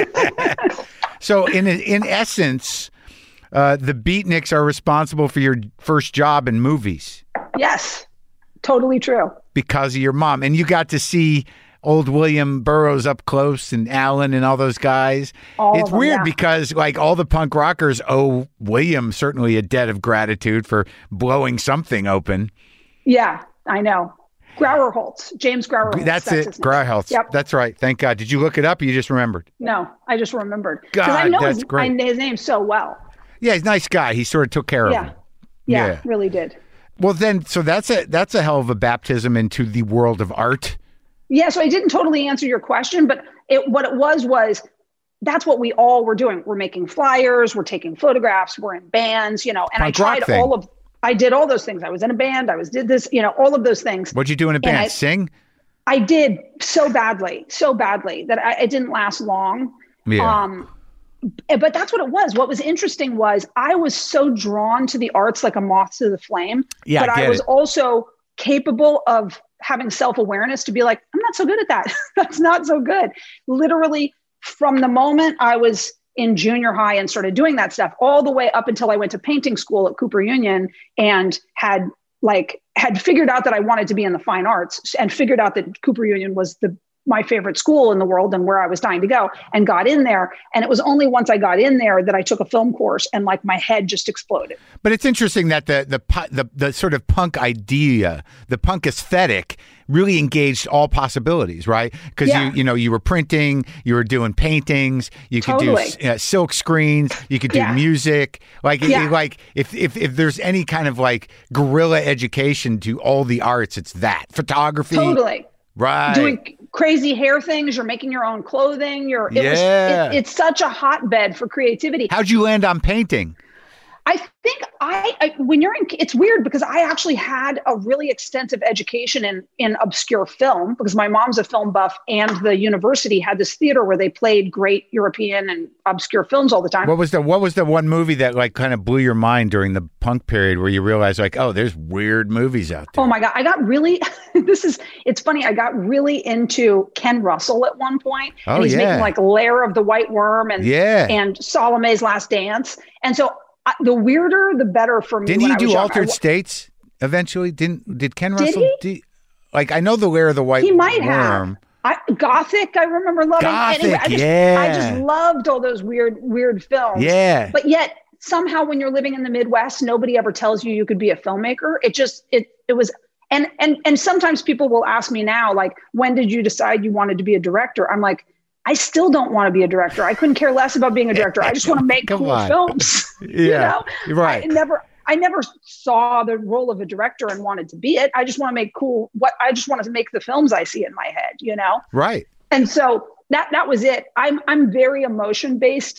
[SPEAKER 2] So in in essence, uh, the Beatniks are responsible for your first job in movies
[SPEAKER 1] Yes, totally true.
[SPEAKER 2] because of your mom, and you got to see old William Burroughs up close and Alan and all those guys.
[SPEAKER 1] All
[SPEAKER 2] It's
[SPEAKER 1] of them,
[SPEAKER 2] weird
[SPEAKER 1] yeah.
[SPEAKER 2] because like all the punk rockers owe William certainly a debt of gratitude for blowing something open.
[SPEAKER 1] Yeah, I know. Grauerholtz, James Grauerholtz.
[SPEAKER 2] That's, it.
[SPEAKER 1] his name.
[SPEAKER 2] Grauerholtz.
[SPEAKER 1] Yep.
[SPEAKER 2] That's right. Thank God. Did you look it up or you just remembered?
[SPEAKER 1] No, I just remembered. Because I
[SPEAKER 2] God,
[SPEAKER 1] know
[SPEAKER 2] that's
[SPEAKER 1] his,
[SPEAKER 2] great.
[SPEAKER 1] I know his name so well.
[SPEAKER 2] Yeah, he's a nice guy. He sort of took care
[SPEAKER 1] Yeah.
[SPEAKER 2] of him.
[SPEAKER 1] Yeah,
[SPEAKER 2] Yeah.
[SPEAKER 1] really did.
[SPEAKER 2] Well, then, so that's a that's a hell of a baptism into the world of art.
[SPEAKER 1] Yeah, so I didn't totally answer your question, but it, what it was was that's what we all were doing. We're making flyers, we're taking photographs, we're in bands, you know, and
[SPEAKER 2] Punk
[SPEAKER 1] I
[SPEAKER 2] rock
[SPEAKER 1] tried
[SPEAKER 2] thing.
[SPEAKER 1] all of, I did all those things. I was in a band, I was did this, you know, all of those things.
[SPEAKER 2] What'd you do in a band?
[SPEAKER 1] I-
[SPEAKER 2] Sing?
[SPEAKER 1] I did so badly, so badly that I, it didn't last long.
[SPEAKER 2] Yeah.
[SPEAKER 1] Um, but that's what it was. What was interesting was I was so drawn to the arts like a moth to the flame,
[SPEAKER 2] Yeah,
[SPEAKER 1] but
[SPEAKER 2] I
[SPEAKER 1] I,
[SPEAKER 2] get
[SPEAKER 1] was
[SPEAKER 2] it.
[SPEAKER 1] also capable of having self-awareness to be like, I'm not so good at that. That's not so good. Literally from the moment I was in junior high and started doing that stuff all the way up until I went to painting school at Cooper Union and had like had figured out that I wanted to be in the fine arts and figured out that Cooper Union was the my favorite school in the world and where I was dying to go, and got in there. And it was only once I got in there that I took a film course and like my head just exploded.
[SPEAKER 2] But it's interesting that the the pu- the the sort of punk idea, the punk aesthetic, really engaged all possibilities, right? Because
[SPEAKER 1] Yeah.
[SPEAKER 2] you you know you were printing, you were doing paintings, you could
[SPEAKER 1] Totally.
[SPEAKER 2] do uh, silk screens, you could do
[SPEAKER 1] Yeah.
[SPEAKER 2] music. Like it-
[SPEAKER 1] Yeah.
[SPEAKER 2] like if if if there's any kind of like guerrilla education to all the arts, it's that photography,
[SPEAKER 1] Totally.
[SPEAKER 2] right?
[SPEAKER 1] Doing crazy hair things, you're making your own clothing, you're it was
[SPEAKER 2] Yeah.
[SPEAKER 1] it, it's such a hotbed for creativity.
[SPEAKER 2] How'd you land on painting?
[SPEAKER 1] I think I, I when you're in it's weird because I actually had a really extensive education in in obscure film because my mom's a film buff and the university had this theater where they played great European and obscure films all the time.
[SPEAKER 2] What was the what was the one movie that like kind of blew your mind during the punk period where you realized like, oh, there's weird movies out there?
[SPEAKER 1] Oh my God. I got really, this is, it's funny. I got really into Ken Russell at one point.
[SPEAKER 2] Oh,
[SPEAKER 1] and he's
[SPEAKER 2] yeah.
[SPEAKER 1] making like Lair of the White Worm and,
[SPEAKER 2] Yeah.
[SPEAKER 1] and Salome's Last Dance. And so I, the weirder, the better for me.
[SPEAKER 2] Didn't
[SPEAKER 1] when
[SPEAKER 2] he
[SPEAKER 1] I
[SPEAKER 2] do
[SPEAKER 1] was young.
[SPEAKER 2] Altered
[SPEAKER 1] I-
[SPEAKER 2] States eventually? Didn't did Ken
[SPEAKER 1] Did
[SPEAKER 2] Russell?
[SPEAKER 1] he?
[SPEAKER 2] do- like I know the Lair of the White
[SPEAKER 1] He might
[SPEAKER 2] Worm.
[SPEAKER 1] have. I, Gothic, I remember loving.
[SPEAKER 2] Gothic,
[SPEAKER 1] anyway, I just,
[SPEAKER 2] yeah.
[SPEAKER 1] I just loved all those weird, weird films.
[SPEAKER 2] Yeah.
[SPEAKER 1] But yet somehow when you're living in the Midwest, nobody ever tells you you could be a filmmaker. It just, it, it was, and, and, and sometimes people will ask me now, like, when did you decide you wanted to be a director? I'm like, I still don't want to be a director. I couldn't care less about being a director. I just want to make
[SPEAKER 2] Come
[SPEAKER 1] cool
[SPEAKER 2] on.
[SPEAKER 1] films. you
[SPEAKER 2] Yeah,
[SPEAKER 1] know?
[SPEAKER 2] you're right.
[SPEAKER 1] I never, I never saw the role of a director and wanted to be it. I just want to make cool, what I just wanted to make the films I see in my head, you know?
[SPEAKER 2] Right.
[SPEAKER 1] And so that that was it. I'm I'm very emotion based.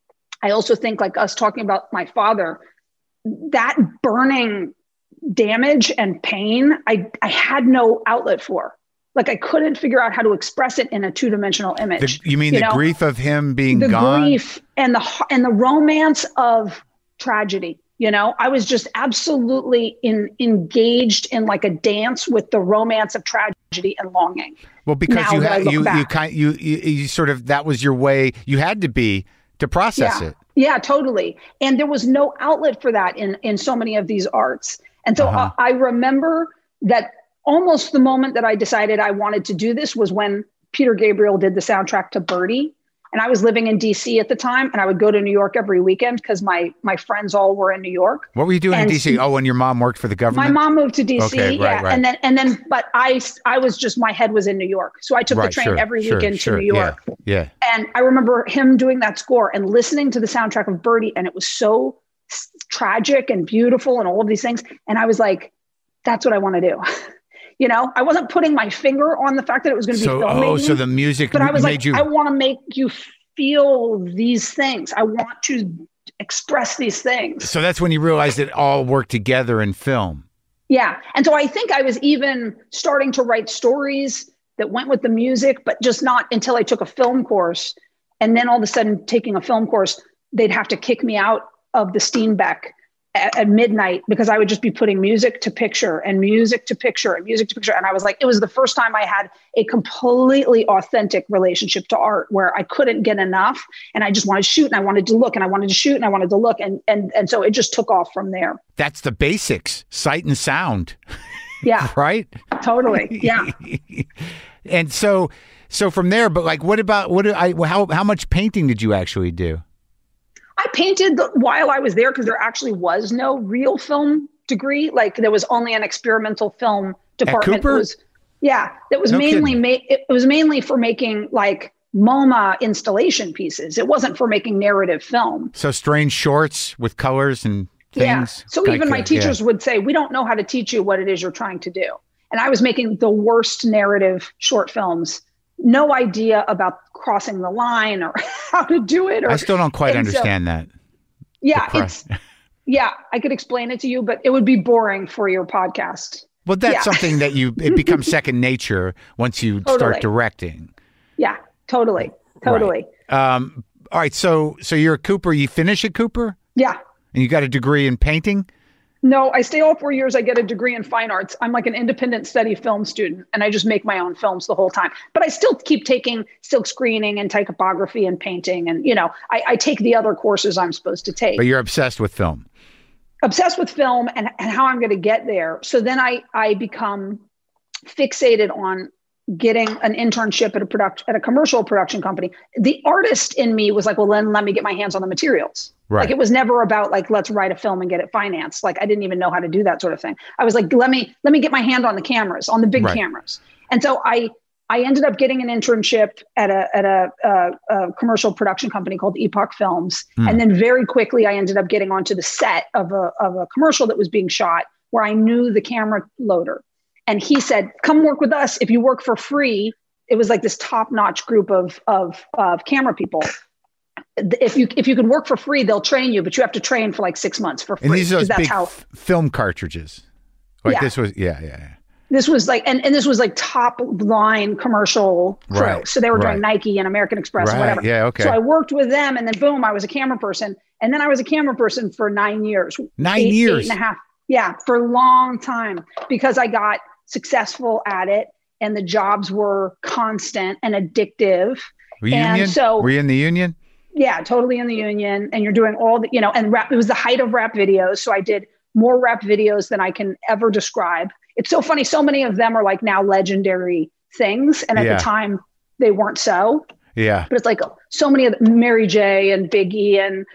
[SPEAKER 1] I also think like us talking about my father, that burning damage and pain, I I had no outlet for. Like I couldn't figure out how to express it in a two dimensional
[SPEAKER 2] The,
[SPEAKER 1] image.
[SPEAKER 2] you mean
[SPEAKER 1] You
[SPEAKER 2] the
[SPEAKER 1] know,
[SPEAKER 2] grief of him being
[SPEAKER 1] the
[SPEAKER 2] gone?
[SPEAKER 1] grief and the h- and the romance of tragedy. You know, I was just absolutely in engaged in like a dance with the romance of tragedy and longing.
[SPEAKER 2] Well, because
[SPEAKER 1] now
[SPEAKER 2] you
[SPEAKER 1] that I
[SPEAKER 2] had
[SPEAKER 1] look
[SPEAKER 2] you you
[SPEAKER 1] back.
[SPEAKER 2] kind you, you you sort of that was your way. You had to be to process
[SPEAKER 1] yeah.
[SPEAKER 2] it.
[SPEAKER 1] Yeah, totally. And there was no outlet for that in, in so many of these arts. And so
[SPEAKER 2] Uh-huh.
[SPEAKER 1] I, I remember that almost the moment that I decided I wanted to do this was when Peter Gabriel did the soundtrack to Birdie. And I was living in D C at the time, and I would go to New York every weekend because my my friends all were in New York.
[SPEAKER 2] What were you doing in
[SPEAKER 1] And
[SPEAKER 2] D C? Oh, when your mom worked for the
[SPEAKER 1] My
[SPEAKER 2] government?
[SPEAKER 1] mom moved to D C,
[SPEAKER 2] Okay, right,
[SPEAKER 1] yeah,
[SPEAKER 2] right.
[SPEAKER 1] and then and then, but I I was just my head was in New York, so I took
[SPEAKER 2] Right,
[SPEAKER 1] the train
[SPEAKER 2] sure,
[SPEAKER 1] every
[SPEAKER 2] sure,
[SPEAKER 1] weekend
[SPEAKER 2] sure,
[SPEAKER 1] to New York.
[SPEAKER 2] Yeah. yeah.
[SPEAKER 1] And I remember him doing that score and listening to the soundtrack of Birdie, and it was so s- tragic and beautiful and all of these things. And I was like, that's what I want to do. You know, I wasn't putting my finger on the fact that it was going to
[SPEAKER 2] so,
[SPEAKER 1] be filmmaking.
[SPEAKER 2] Oh, so the music
[SPEAKER 1] but I was
[SPEAKER 2] made
[SPEAKER 1] like,
[SPEAKER 2] you...
[SPEAKER 1] I want to make you feel these things. I want to express these things.
[SPEAKER 2] So that's when you realized it all worked together in film.
[SPEAKER 1] Yeah. And so I think I was even starting to write stories that went with the music, but just not until I took a film course. And then all of a sudden taking a film course, they'd have to kick me out of the Steenbeck at, at midnight because I would just be putting music to picture and music to picture and music to picture. And I was like, it was the first time I had a completely authentic relationship to art where I couldn't get enough and I just wanted to shoot and I wanted to look and I wanted to shoot and I wanted to look. And, and, and so it just took off from there.
[SPEAKER 2] That's the basics, sight and sound.
[SPEAKER 1] Yeah.
[SPEAKER 2] Right?
[SPEAKER 1] Totally. Yeah.
[SPEAKER 2] And so, so from there, but like, what about, what, I, how, how much painting did you actually do?
[SPEAKER 1] I painted the, while I was there because there actually was no real film degree. Like there was only an experimental film department.
[SPEAKER 2] At Cooper?
[SPEAKER 1] It was, yeah, that was
[SPEAKER 2] No
[SPEAKER 1] mainly ma- it was mainly for making like MoMA installation pieces. It wasn't for making narrative film.
[SPEAKER 2] So strange shorts with colors and things.
[SPEAKER 1] Yeah. So
[SPEAKER 2] like,
[SPEAKER 1] even my
[SPEAKER 2] uh,
[SPEAKER 1] teachers
[SPEAKER 2] yeah.
[SPEAKER 1] would say, "We don't know how to teach you what it is you're trying to do." And I was making the worst narrative short films. No idea about crossing the line or how to do it. Or,
[SPEAKER 2] I still don't quite understand
[SPEAKER 1] so,
[SPEAKER 2] that.
[SPEAKER 1] Yeah, it's yeah. I could explain it to you, but it would be boring for your podcast.
[SPEAKER 2] Well, that's
[SPEAKER 1] yeah.
[SPEAKER 2] something that you it becomes second nature once you
[SPEAKER 1] totally.
[SPEAKER 2] start directing.
[SPEAKER 1] Yeah, totally, totally.
[SPEAKER 2] Right. Um, all right, so so you're at Cooper. You finish at Cooper,
[SPEAKER 1] Yeah.
[SPEAKER 2] and you got a degree in painting.
[SPEAKER 1] No, I stay all four years. I get a degree in fine arts. I'm like an independent study film student, and I just make my own films the whole time. But I still keep taking silk screening and typography and painting. And, you know, I, I take the other courses I'm supposed to take.
[SPEAKER 2] But you're obsessed with film.
[SPEAKER 1] Obsessed with film and, and how I'm going to get there. So then I, I become fixated on getting an internship at a product at a commercial production company. The artist in me was like, well, then let me get my hands on the materials.
[SPEAKER 2] Right.
[SPEAKER 1] Like it was never about like, let's write a film and get it financed. Like I didn't even know how to do that sort of thing. I was like, let me, let me get my hand on the cameras, on the big
[SPEAKER 2] right.
[SPEAKER 1] cameras. And so I, I ended up getting an internship at a, at a, a, a commercial production company called Epoch Films. Mm. And then very quickly I ended up getting onto the set of a, of a commercial that was being shot where I knew the camera loader. And he said, come work with us. If you work for free, it was like this top-notch group of, of, of camera people. If you if you can work for free, they'll train you, but you have to train for like six months for free.
[SPEAKER 2] And these are those
[SPEAKER 1] that's
[SPEAKER 2] big
[SPEAKER 1] how,
[SPEAKER 2] f- film cartridges. Like
[SPEAKER 1] yeah.
[SPEAKER 2] this was, yeah, yeah, yeah.
[SPEAKER 1] This was like, and, and this was like top line commercial crew. Right. So they were doing right. Nike and American Express
[SPEAKER 2] right.
[SPEAKER 1] and whatever.
[SPEAKER 2] Yeah, okay.
[SPEAKER 1] So I worked with them and then boom, I was a camera person. And then I was a camera person for nine years.
[SPEAKER 2] Nine
[SPEAKER 1] eight,
[SPEAKER 2] years?
[SPEAKER 1] Eight and a half. Yeah, for a long time because I got successful at it and the jobs were constant and addictive.
[SPEAKER 2] Were you
[SPEAKER 1] and
[SPEAKER 2] union?
[SPEAKER 1] So
[SPEAKER 2] were you in the union?
[SPEAKER 1] Yeah, totally in the union. And you're doing all the, you know, and rap, it was the height of rap videos. So I did more rap videos than I can ever describe. It's so funny. So many of them are like now legendary things. And at
[SPEAKER 2] yeah.
[SPEAKER 1] the time they weren't so.
[SPEAKER 2] Yeah.
[SPEAKER 1] But it's like so many of the, Mary J and Biggie and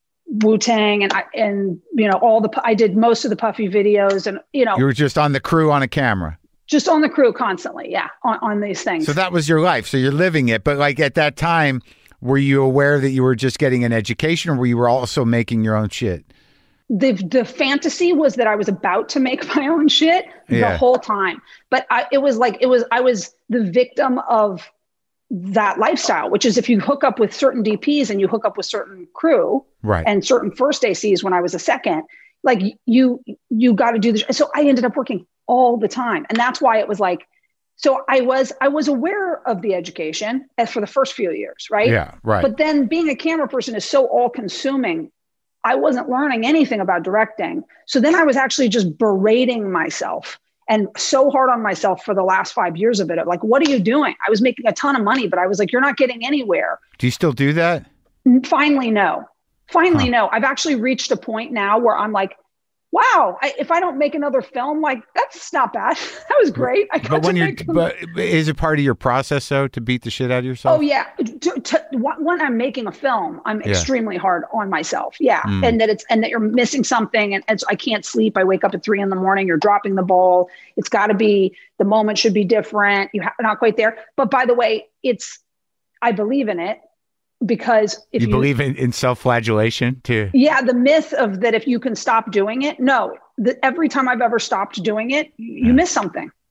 [SPEAKER 1] Wu-Tang and I, and, you know, all the, I did most of the Puffy videos and, you know.
[SPEAKER 2] You were just on the crew on a camera.
[SPEAKER 1] Just on the crew constantly. Yeah. On, on these things.
[SPEAKER 2] So that was your life. So you're living it. But like at that time, were you aware that you were just getting an education or were you were also making your own shit?
[SPEAKER 1] The the fantasy was that I was about to make my own shit
[SPEAKER 2] yeah.
[SPEAKER 1] the whole time. But I, it was like, it was, I was the victim of that lifestyle, which is if you hook up with certain D Ps and you hook up with certain crew
[SPEAKER 2] right.
[SPEAKER 1] and certain first A Cs when I was a second, like you, you got to do this. So I ended up working all the time. And that's why it was like, so I was, I was aware of the education as for the first few years. Right.
[SPEAKER 2] Yeah. Right.
[SPEAKER 1] But then being a camera person is so all consuming. I wasn't learning anything about directing. So then I was actually just berating myself and so hard on myself for the last five years of it. Like, what are you doing? I was making a ton of money, but I was like, you're not getting anywhere.
[SPEAKER 2] Do you still do that?
[SPEAKER 1] Finally, no. Finally,
[SPEAKER 2] huh.
[SPEAKER 1] no. I've actually reached a point now where I'm like, wow, I, if I don't make another film, like that's not bad. That was great. I got
[SPEAKER 2] but when
[SPEAKER 1] to
[SPEAKER 2] you're,
[SPEAKER 1] make
[SPEAKER 2] but is it part of your process though to beat the shit out of yourself?
[SPEAKER 1] Oh yeah. To, to, when I'm making a film, I'm
[SPEAKER 2] yeah.
[SPEAKER 1] extremely hard on myself. Yeah,
[SPEAKER 2] mm.
[SPEAKER 1] and that it's and that you're missing something, and, and so I can't sleep. I wake up at three in the morning. You're dropping the ball. It's got to be the moment should be different. You're not quite there. But by the way, it's I believe in it. Because if
[SPEAKER 2] you,
[SPEAKER 1] you
[SPEAKER 2] believe in, in self-flagellation too.
[SPEAKER 1] Yeah. The myth of that, if you can stop doing it. No, the, every time I've ever stopped doing it, you,
[SPEAKER 2] yeah.
[SPEAKER 1] you miss something.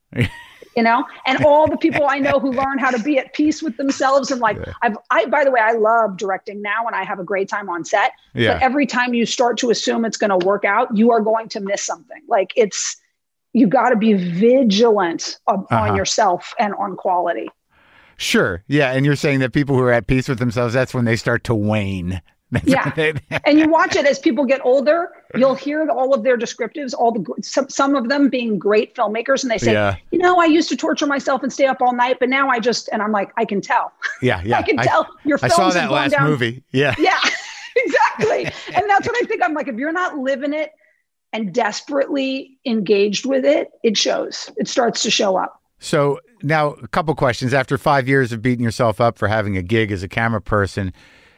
[SPEAKER 1] You know, and all the people I know who learn how to be at peace with themselves. And like, yeah. I've, I, by the way, I love directing now and I have a great time on set, yeah. but every time you start to assume it's going to work out, you are going to miss something. Like it's, you got to be vigilant on, uh-huh. on yourself and on quality.
[SPEAKER 2] Sure. Yeah. And you're saying that people who are at peace with themselves, that's when they start to wane.
[SPEAKER 1] Yeah. And you watch it as people get older, you'll hear all of their descriptives, all the some, some of them being great filmmakers. And they say, yeah. you know, I used to torture myself and stay up all night, but now I just, and I'm like, I can tell.
[SPEAKER 2] Yeah. Yeah.
[SPEAKER 1] I can I, tell your films
[SPEAKER 2] I saw that last
[SPEAKER 1] down.
[SPEAKER 2] movie. Yeah.
[SPEAKER 1] Yeah, exactly. And that's what I think. I'm like, if you're not living it and desperately engaged with it, it shows, it starts to show up.
[SPEAKER 2] So now a couple questions. After five years of beating yourself up for having a gig as a camera person,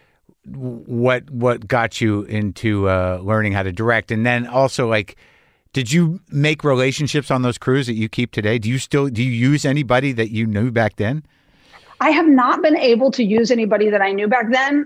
[SPEAKER 2] what what got you into uh, learning how to direct? And then also, like, did you make relationships on those crews that you keep today? Do you still do you use anybody that you knew back then?
[SPEAKER 1] I have not been able to use anybody that I knew back then.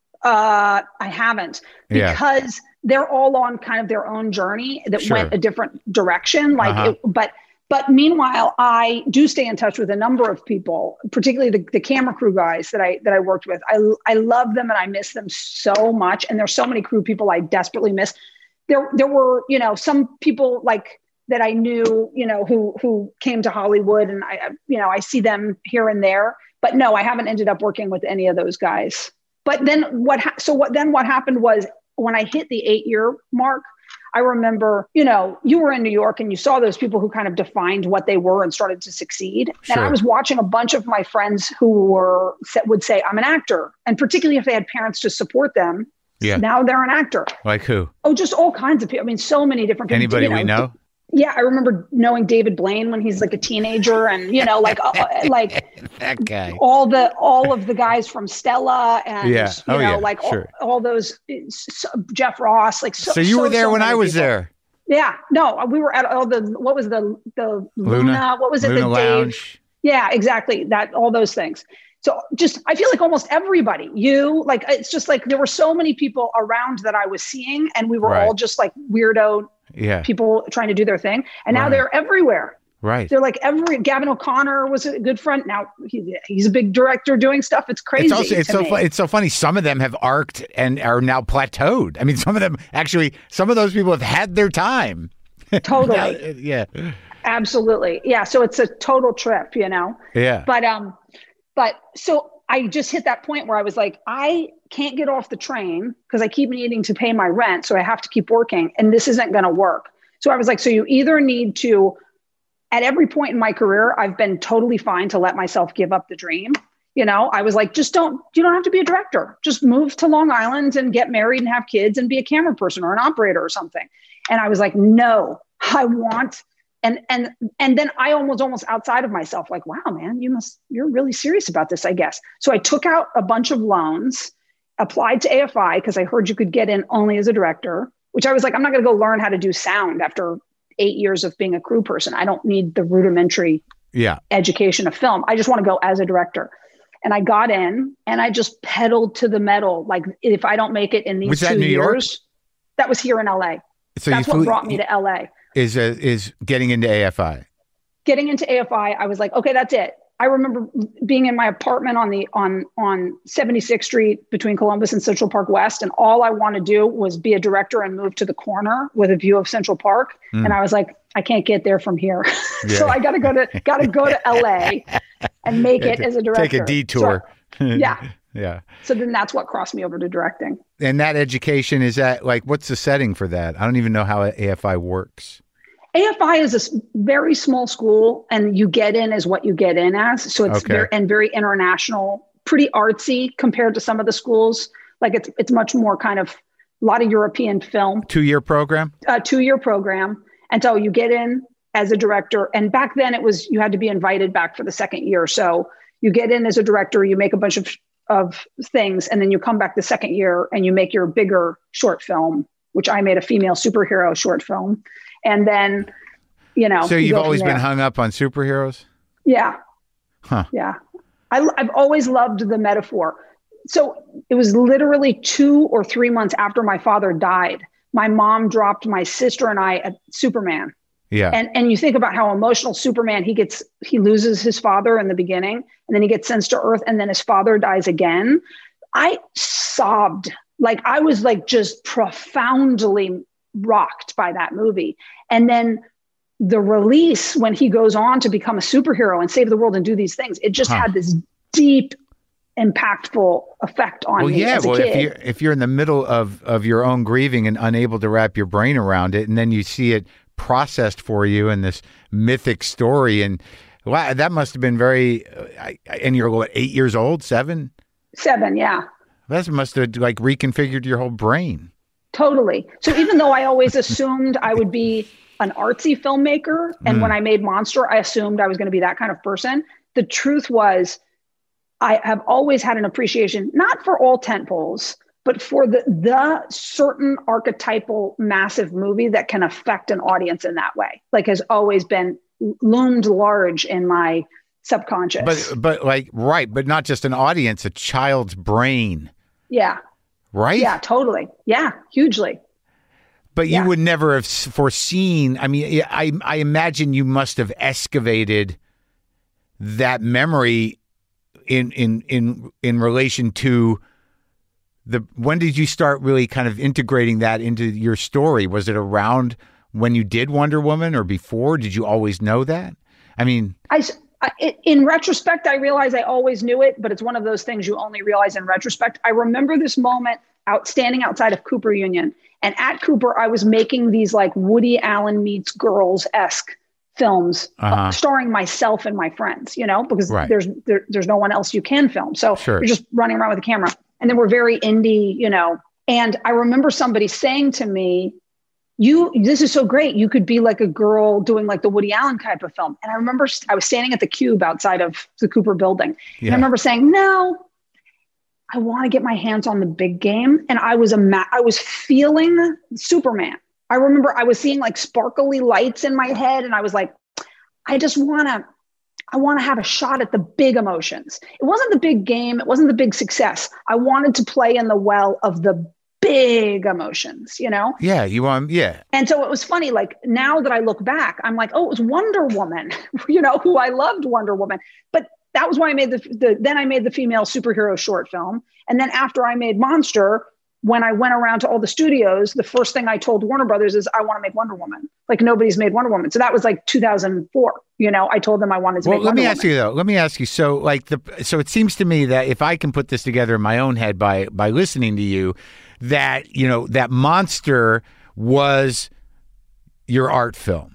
[SPEAKER 1] Uh, I haven't because yeah. they're all on kind of their own journey that sure. went a different direction. Like, uh-huh. it, but. But meanwhile, I do stay in touch with a number of people, particularly the, the camera crew guys that I that I worked with. I I love them and I miss them so much. And there's so many crew people I desperately miss. There there were, you know, some people like that I knew, you know, who who came to Hollywood, and I, you know, I see them here and there. But no, I haven't ended up working with any of those guys. But then what? Ha- so what? Then what happened was when I hit the eight year mark. I remember, you know, you were in New York and you saw those people who kind of defined what they were and started to succeed. Sure. And I was watching a bunch of my friends who were would say, I'm an actor. And particularly if they had parents to support them, yeah. now they're an actor.
[SPEAKER 2] Like who?
[SPEAKER 1] Oh, just all kinds of people. I mean, so many different people.
[SPEAKER 2] Anybody
[SPEAKER 1] you know,
[SPEAKER 2] we know?
[SPEAKER 1] Yeah, I remember knowing David Blaine when he's like a teenager, and you know, like uh, like
[SPEAKER 2] that guy.
[SPEAKER 1] All the all of the guys from Stella, and
[SPEAKER 2] yeah.
[SPEAKER 1] you
[SPEAKER 2] oh,
[SPEAKER 1] know,
[SPEAKER 2] yeah.
[SPEAKER 1] like
[SPEAKER 2] sure.
[SPEAKER 1] all, all those so, Jeff Ross, like so.
[SPEAKER 2] So you
[SPEAKER 1] so,
[SPEAKER 2] were there
[SPEAKER 1] so
[SPEAKER 2] when I was
[SPEAKER 1] people.
[SPEAKER 2] there.
[SPEAKER 1] Yeah, no, we were at all the what was the the Luna?
[SPEAKER 2] Luna
[SPEAKER 1] what was it?
[SPEAKER 2] Luna
[SPEAKER 1] the
[SPEAKER 2] Lounge.
[SPEAKER 1] Dave? Yeah, exactly. That all those things. So just, I feel like almost everybody, you like, it's just like, there were so many people around that I was seeing, and we were right. all just like weirdo
[SPEAKER 2] yeah.
[SPEAKER 1] people trying to do their thing. And now right. they're everywhere.
[SPEAKER 2] Right.
[SPEAKER 1] They're like every, Gavin O'Connor was a good friend. Now he, he's a big director doing stuff. It's crazy.
[SPEAKER 2] It's, also, it's so fu- it's so funny. Some of them have arced and are now plateaued. I mean, some of them actually, some of those people have had their time.
[SPEAKER 1] Totally.
[SPEAKER 2] now, yeah.
[SPEAKER 1] Absolutely. Yeah. So it's a total trip, you know?
[SPEAKER 2] Yeah.
[SPEAKER 1] But, um, But so I just hit that point where I was like, I can't get off the train because I keep needing to pay my rent. So I have to keep working, and this isn't going to work. So I was like, so you either need to, at every point in my career, I've been totally fine to let myself give up the dream. You know, I was like, just don't, you don't have to be a director. Just move to Long Island and get married and have kids and be a camera person or an operator or something. And I was like, no, I want And and and then I was almost outside of myself, like, wow, man, you must, you're really serious about this, I guess. So I took out a bunch of loans, applied to A F I because I heard you could get in only as a director, which I was like, I'm not going to go learn how to do sound after eight years of being a crew person. I don't need the rudimentary
[SPEAKER 2] yeah.
[SPEAKER 1] education of film. I just want to go as a director. And I got in and I just pedaled to the metal. Like, if I don't make it in these
[SPEAKER 2] was that
[SPEAKER 1] two
[SPEAKER 2] New
[SPEAKER 1] years,
[SPEAKER 2] York?
[SPEAKER 1] That was here in L A. So that's what brought me to L A.
[SPEAKER 2] Is uh, is getting into A F I.
[SPEAKER 1] Getting into A F I, I was like, okay, that's it. I remember being in my apartment on the on on seventy-sixth Street between Columbus and Central Park West, and all I wanted to do was be a director and move to the corner with a view of Central Park. Mm. And I was like, I can't get there from here, yeah. so I got to go to got to go to L A and make it as a director.
[SPEAKER 2] Take a detour.
[SPEAKER 1] So, yeah,
[SPEAKER 2] yeah.
[SPEAKER 1] So then that's what crossed me over to directing.
[SPEAKER 2] And that education, is that like, what's the setting for that? I don't even know how A F I works.
[SPEAKER 1] A F I is a very small school, and you get in as what you get in as. So it's
[SPEAKER 2] okay.
[SPEAKER 1] very, and very international, pretty artsy compared to some of the schools. Like it's it's much more kind of a lot of European film.
[SPEAKER 2] Two-year program?
[SPEAKER 1] A two-year program. And so you get in as a director. And back then it was, you had to be invited back for the second year. So you get in as a director, you make a bunch of, of things, and then you come back the second year and you make your bigger short film, which I made a female superhero short film. And then, you know.
[SPEAKER 2] So you've you always been hung up on superheroes?
[SPEAKER 1] Yeah.
[SPEAKER 2] Huh.
[SPEAKER 1] Yeah. I, I've always loved the metaphor. So it was literally two or three months after my father died. My mom dropped my sister and I at Superman.
[SPEAKER 2] Yeah.
[SPEAKER 1] And and you think about how emotional Superman, he gets, he loses his father in the beginning, and then he gets sent to Earth, and then his father dies again. I sobbed. Like, I was like just profoundly rocked by that movie. And then the release, when he goes on to become a superhero and save the world and do these things, it just huh. had this deep, impactful effect on
[SPEAKER 2] well,
[SPEAKER 1] me
[SPEAKER 2] yeah,
[SPEAKER 1] as a
[SPEAKER 2] well,
[SPEAKER 1] kid.
[SPEAKER 2] If you're, if you're in the middle of, of your own grieving and unable to wrap your brain around it, and then you see it processed for you in this mythic story, and wow, that must have been very, uh, and you're what, eight years old, seven?
[SPEAKER 1] Seven, yeah.
[SPEAKER 2] That must have like reconfigured your whole brain.
[SPEAKER 1] Totally. So even though I always assumed I would be an artsy filmmaker, and mm. when I made Monster, I assumed I was going to be that kind of person, the truth was I have always had an appreciation, not for all tentpoles, but for the, the certain archetypal massive movie that can affect an audience in that way, like has always been loomed large in my subconscious.
[SPEAKER 2] But, but like, right. But not just an audience, a child's brain.
[SPEAKER 1] Yeah.
[SPEAKER 2] Right?
[SPEAKER 1] Yeah, totally. Yeah, hugely.
[SPEAKER 2] But you
[SPEAKER 1] yeah.
[SPEAKER 2] would never have foreseen. I mean, I, I imagine you must have excavated that memory in, in, in, in relation to the, when did you start really kind of integrating that into your story? Was it around when you did Wonder Woman or before? Did you always know that? I mean,
[SPEAKER 1] I, I, in retrospect, I realize I always knew it, but it's one of those things you only realize in retrospect. I remember this moment out standing outside of Cooper Union, and at Cooper, I was making these like Woody Allen meets girls-esque films, uh-huh. uh, starring myself and my friends, you know, because right. there's there, there's no one else you can film. So sure. you're just running around with a camera. And then we're very indie, you know. And I remember somebody saying to me, you, this is so great. You could be like a girl doing like the Woody Allen type of film. And I remember I was standing at the Cube outside of the Cooper building. Yeah. And I remember saying, no, I want to get my hands on the big game. And I was a ma- I was feeling Superman. I remember I was seeing like sparkly lights in my head. And I was like, I just want to, I want to have a shot at the big emotions. It wasn't the big game. It wasn't the big success. I wanted to play in the well of the big emotions, you know?
[SPEAKER 2] Yeah, you want, yeah.
[SPEAKER 1] And so it was funny, like now that I look back, I'm like, oh, it was Wonder Woman, you know, who I loved Wonder Woman. But that was why I made the, the, then I made the female superhero short film. And then after I made Monster, when I went around to all the studios, the first thing I told Warner Brothers is I want to make Wonder Woman. Like nobody's made Wonder Woman. So that was like two thousand four. You know, I told them I wanted to
[SPEAKER 2] well,
[SPEAKER 1] make Wonder Woman.
[SPEAKER 2] Well, let me ask you though. Let me ask you. So like the, so it seems to me that if I can put this together in my own head by, by listening to you, that, you know, that Monster was your art film.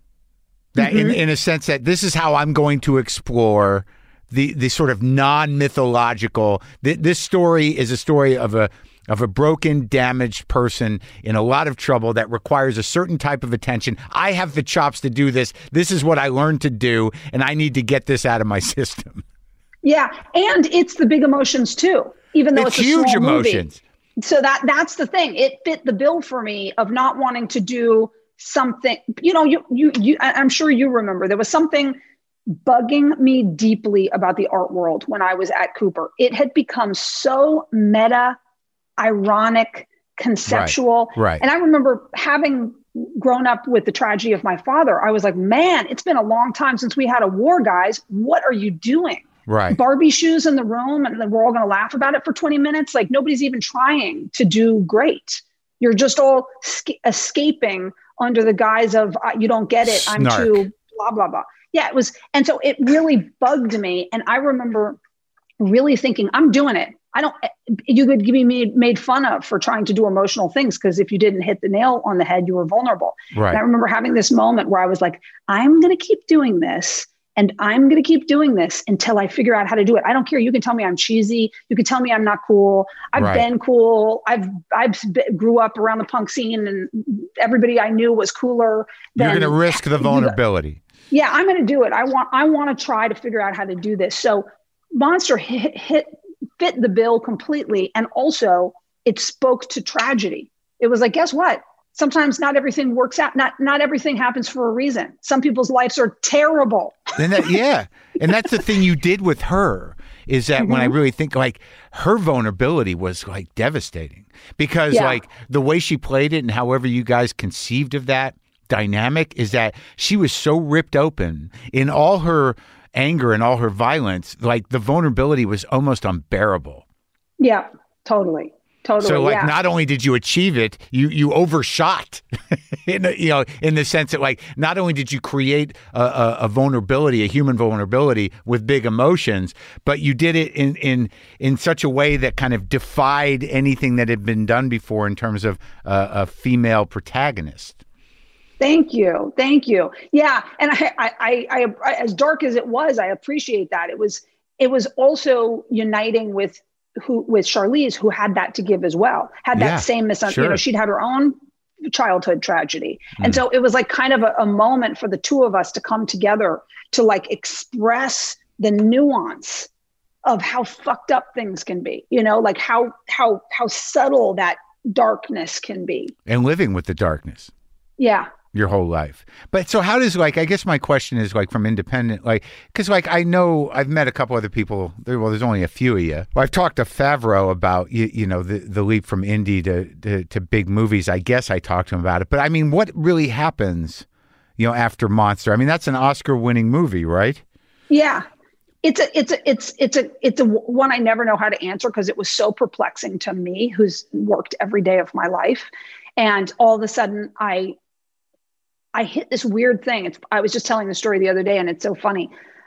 [SPEAKER 2] That mm-hmm. in, in a sense that this is how I'm going to explore the, the sort of non-mythological, th- this story is a story of a, of a broken, damaged person in a lot of trouble that requires a certain type of attention. I have the chops to do this. This is what I learned to do, and I need to get this out of my system.
[SPEAKER 1] Yeah, and it's the big emotions too, even though it's, it's a
[SPEAKER 2] huge
[SPEAKER 1] small
[SPEAKER 2] emotions.
[SPEAKER 1] Movie. So that that's the thing. It fit the bill for me of not wanting to do something. You know, you you you. I'm sure you remember there was something bugging me deeply about the art world when I was at Cooper. It had become so meta, ironic, conceptual.
[SPEAKER 2] Right, right.
[SPEAKER 1] And I remember having grown up with the tragedy of my father, I was like, man, it's been a long time since we had a war, guys. What are you doing?
[SPEAKER 2] Right.
[SPEAKER 1] Barbie shoes in the room, and then we're all going to laugh about it for twenty minutes. Like nobody's even trying to do great. You're just all sca- escaping under the guise of, uh, you don't get it. I'm
[SPEAKER 2] Snark.
[SPEAKER 1] too blah, blah, blah. Yeah, it was. And so it really bugged me. And I remember really thinking, I'm doing it. I don't, you could be made, made fun of for trying to do emotional things, because if you didn't hit the nail on the head, you were vulnerable.
[SPEAKER 2] Right.
[SPEAKER 1] And I remember having this moment where I was like, I'm going to keep doing this, and I'm going to keep doing this until I figure out how to do it. I don't care. You can tell me I'm cheesy. You can tell me I'm not cool. I've
[SPEAKER 2] Right.
[SPEAKER 1] been cool. I've, I've been, grew up around the punk scene, and everybody I knew was cooler than.
[SPEAKER 2] You're going to risk the vulnerability.
[SPEAKER 1] Yeah, I'm going to do it. I want, I want to try to figure out how to do this. So Monster hit, hit, fit the bill completely. And also it spoke to tragedy. It was like, guess what? Sometimes not everything works out. Not, not everything happens for a reason. Some people's lives are terrible.
[SPEAKER 2] And that, yeah. And that's the thing you did with her, is that mm-hmm. when I really think, like, her vulnerability was like devastating, because yeah. like the way she played it and however you guys conceived of that, dynamic is that she was so ripped open in all her anger and all her violence, like the vulnerability was almost unbearable.
[SPEAKER 1] Yeah, totally. Totally.
[SPEAKER 2] So, like,
[SPEAKER 1] yeah.
[SPEAKER 2] not only did you achieve it, you you overshot. in the, you know, in the sense that, like, not only did you create a, a, a vulnerability, a human vulnerability with big emotions, but you did it in in in such a way that kind of defied anything that had been done before in terms of uh, a female protagonist.
[SPEAKER 1] Thank you, thank you. Yeah, and I, I, I, I, as dark as it was, I appreciate that. It was, it was also uniting with. who with Charlize, who had that to give as well, had that
[SPEAKER 2] yeah,
[SPEAKER 1] same misunderstanding.
[SPEAKER 2] sure.
[SPEAKER 1] You know, she'd had her own childhood tragedy.
[SPEAKER 2] Mm.
[SPEAKER 1] And so it was like kind of a, a moment for the two of us to come together to like express the nuance of how fucked up things can be, you know, like how, how, how subtle that darkness can be. And
[SPEAKER 2] living with the darkness.
[SPEAKER 1] Yeah.
[SPEAKER 2] Your whole life. But so how does, like, I guess my question is, like, from independent, like, because, like, I know I've met a couple other people, there, well, there's only a few of you. Well, I've talked to Favreau about, you, you know, the, the leap from indie to, to, to big movies. I guess I talked to him about it. But, I mean, what really happens, you know, after Monster? I mean, that's an Oscar-winning movie, right?
[SPEAKER 1] Yeah. It's a, it's a, it's, it's a, it's a one I never know how to answer because it was so perplexing to me, who's worked every day of my life. And all of a sudden, I... I hit this weird thing. It's, I was just telling the story the other day and it's so funny.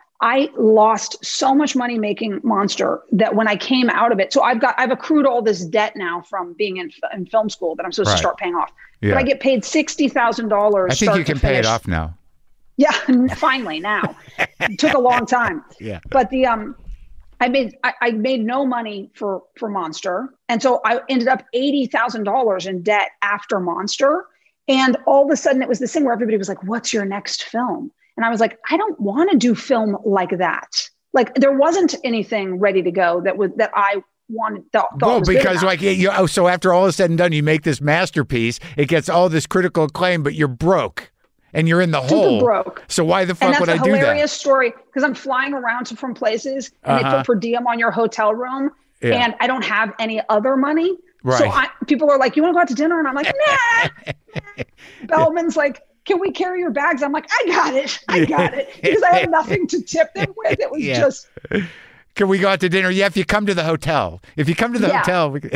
[SPEAKER 1] I lost so much money making Monster that when I came out of it, so I've got, I've accrued all this debt now from being in, in film school that I'm supposed right. to start paying off. Yeah. But I get paid sixty thousand dollars.
[SPEAKER 2] I think you can pay it off now.
[SPEAKER 1] Yeah, finally now. It took a long time.
[SPEAKER 2] Yeah.
[SPEAKER 1] But the, um, I made, I, I made no money for, for Monster. And so I ended up eighty thousand dollars in debt after Monster. And all of a sudden it was this thing where everybody was like, what's your next film? And I was like, I don't want to do film like that. Like there wasn't anything ready to go that was, that I wanted. Thought, thought
[SPEAKER 2] well,
[SPEAKER 1] was
[SPEAKER 2] because like, you, oh, so after all is said and done, you make this masterpiece, it gets all this critical acclaim, but you're broke and you're in the
[SPEAKER 1] Super
[SPEAKER 2] hole.
[SPEAKER 1] broke.
[SPEAKER 2] So why the fuck would I do that?
[SPEAKER 1] That's a hilarious story because I'm flying around to from places and uh-huh. they put per diem on your hotel room yeah. and I don't have any other money. Right. So I, people are like, you want to go out to dinner? And I'm like, nah. nah. Bellman's like, can we carry your bags? I'm like, I got it. I got it. Because I had nothing to tip them with. It was yeah. just.
[SPEAKER 2] Can we go out to dinner? Yeah, if you come to the hotel. If you come to the yeah. hotel. We...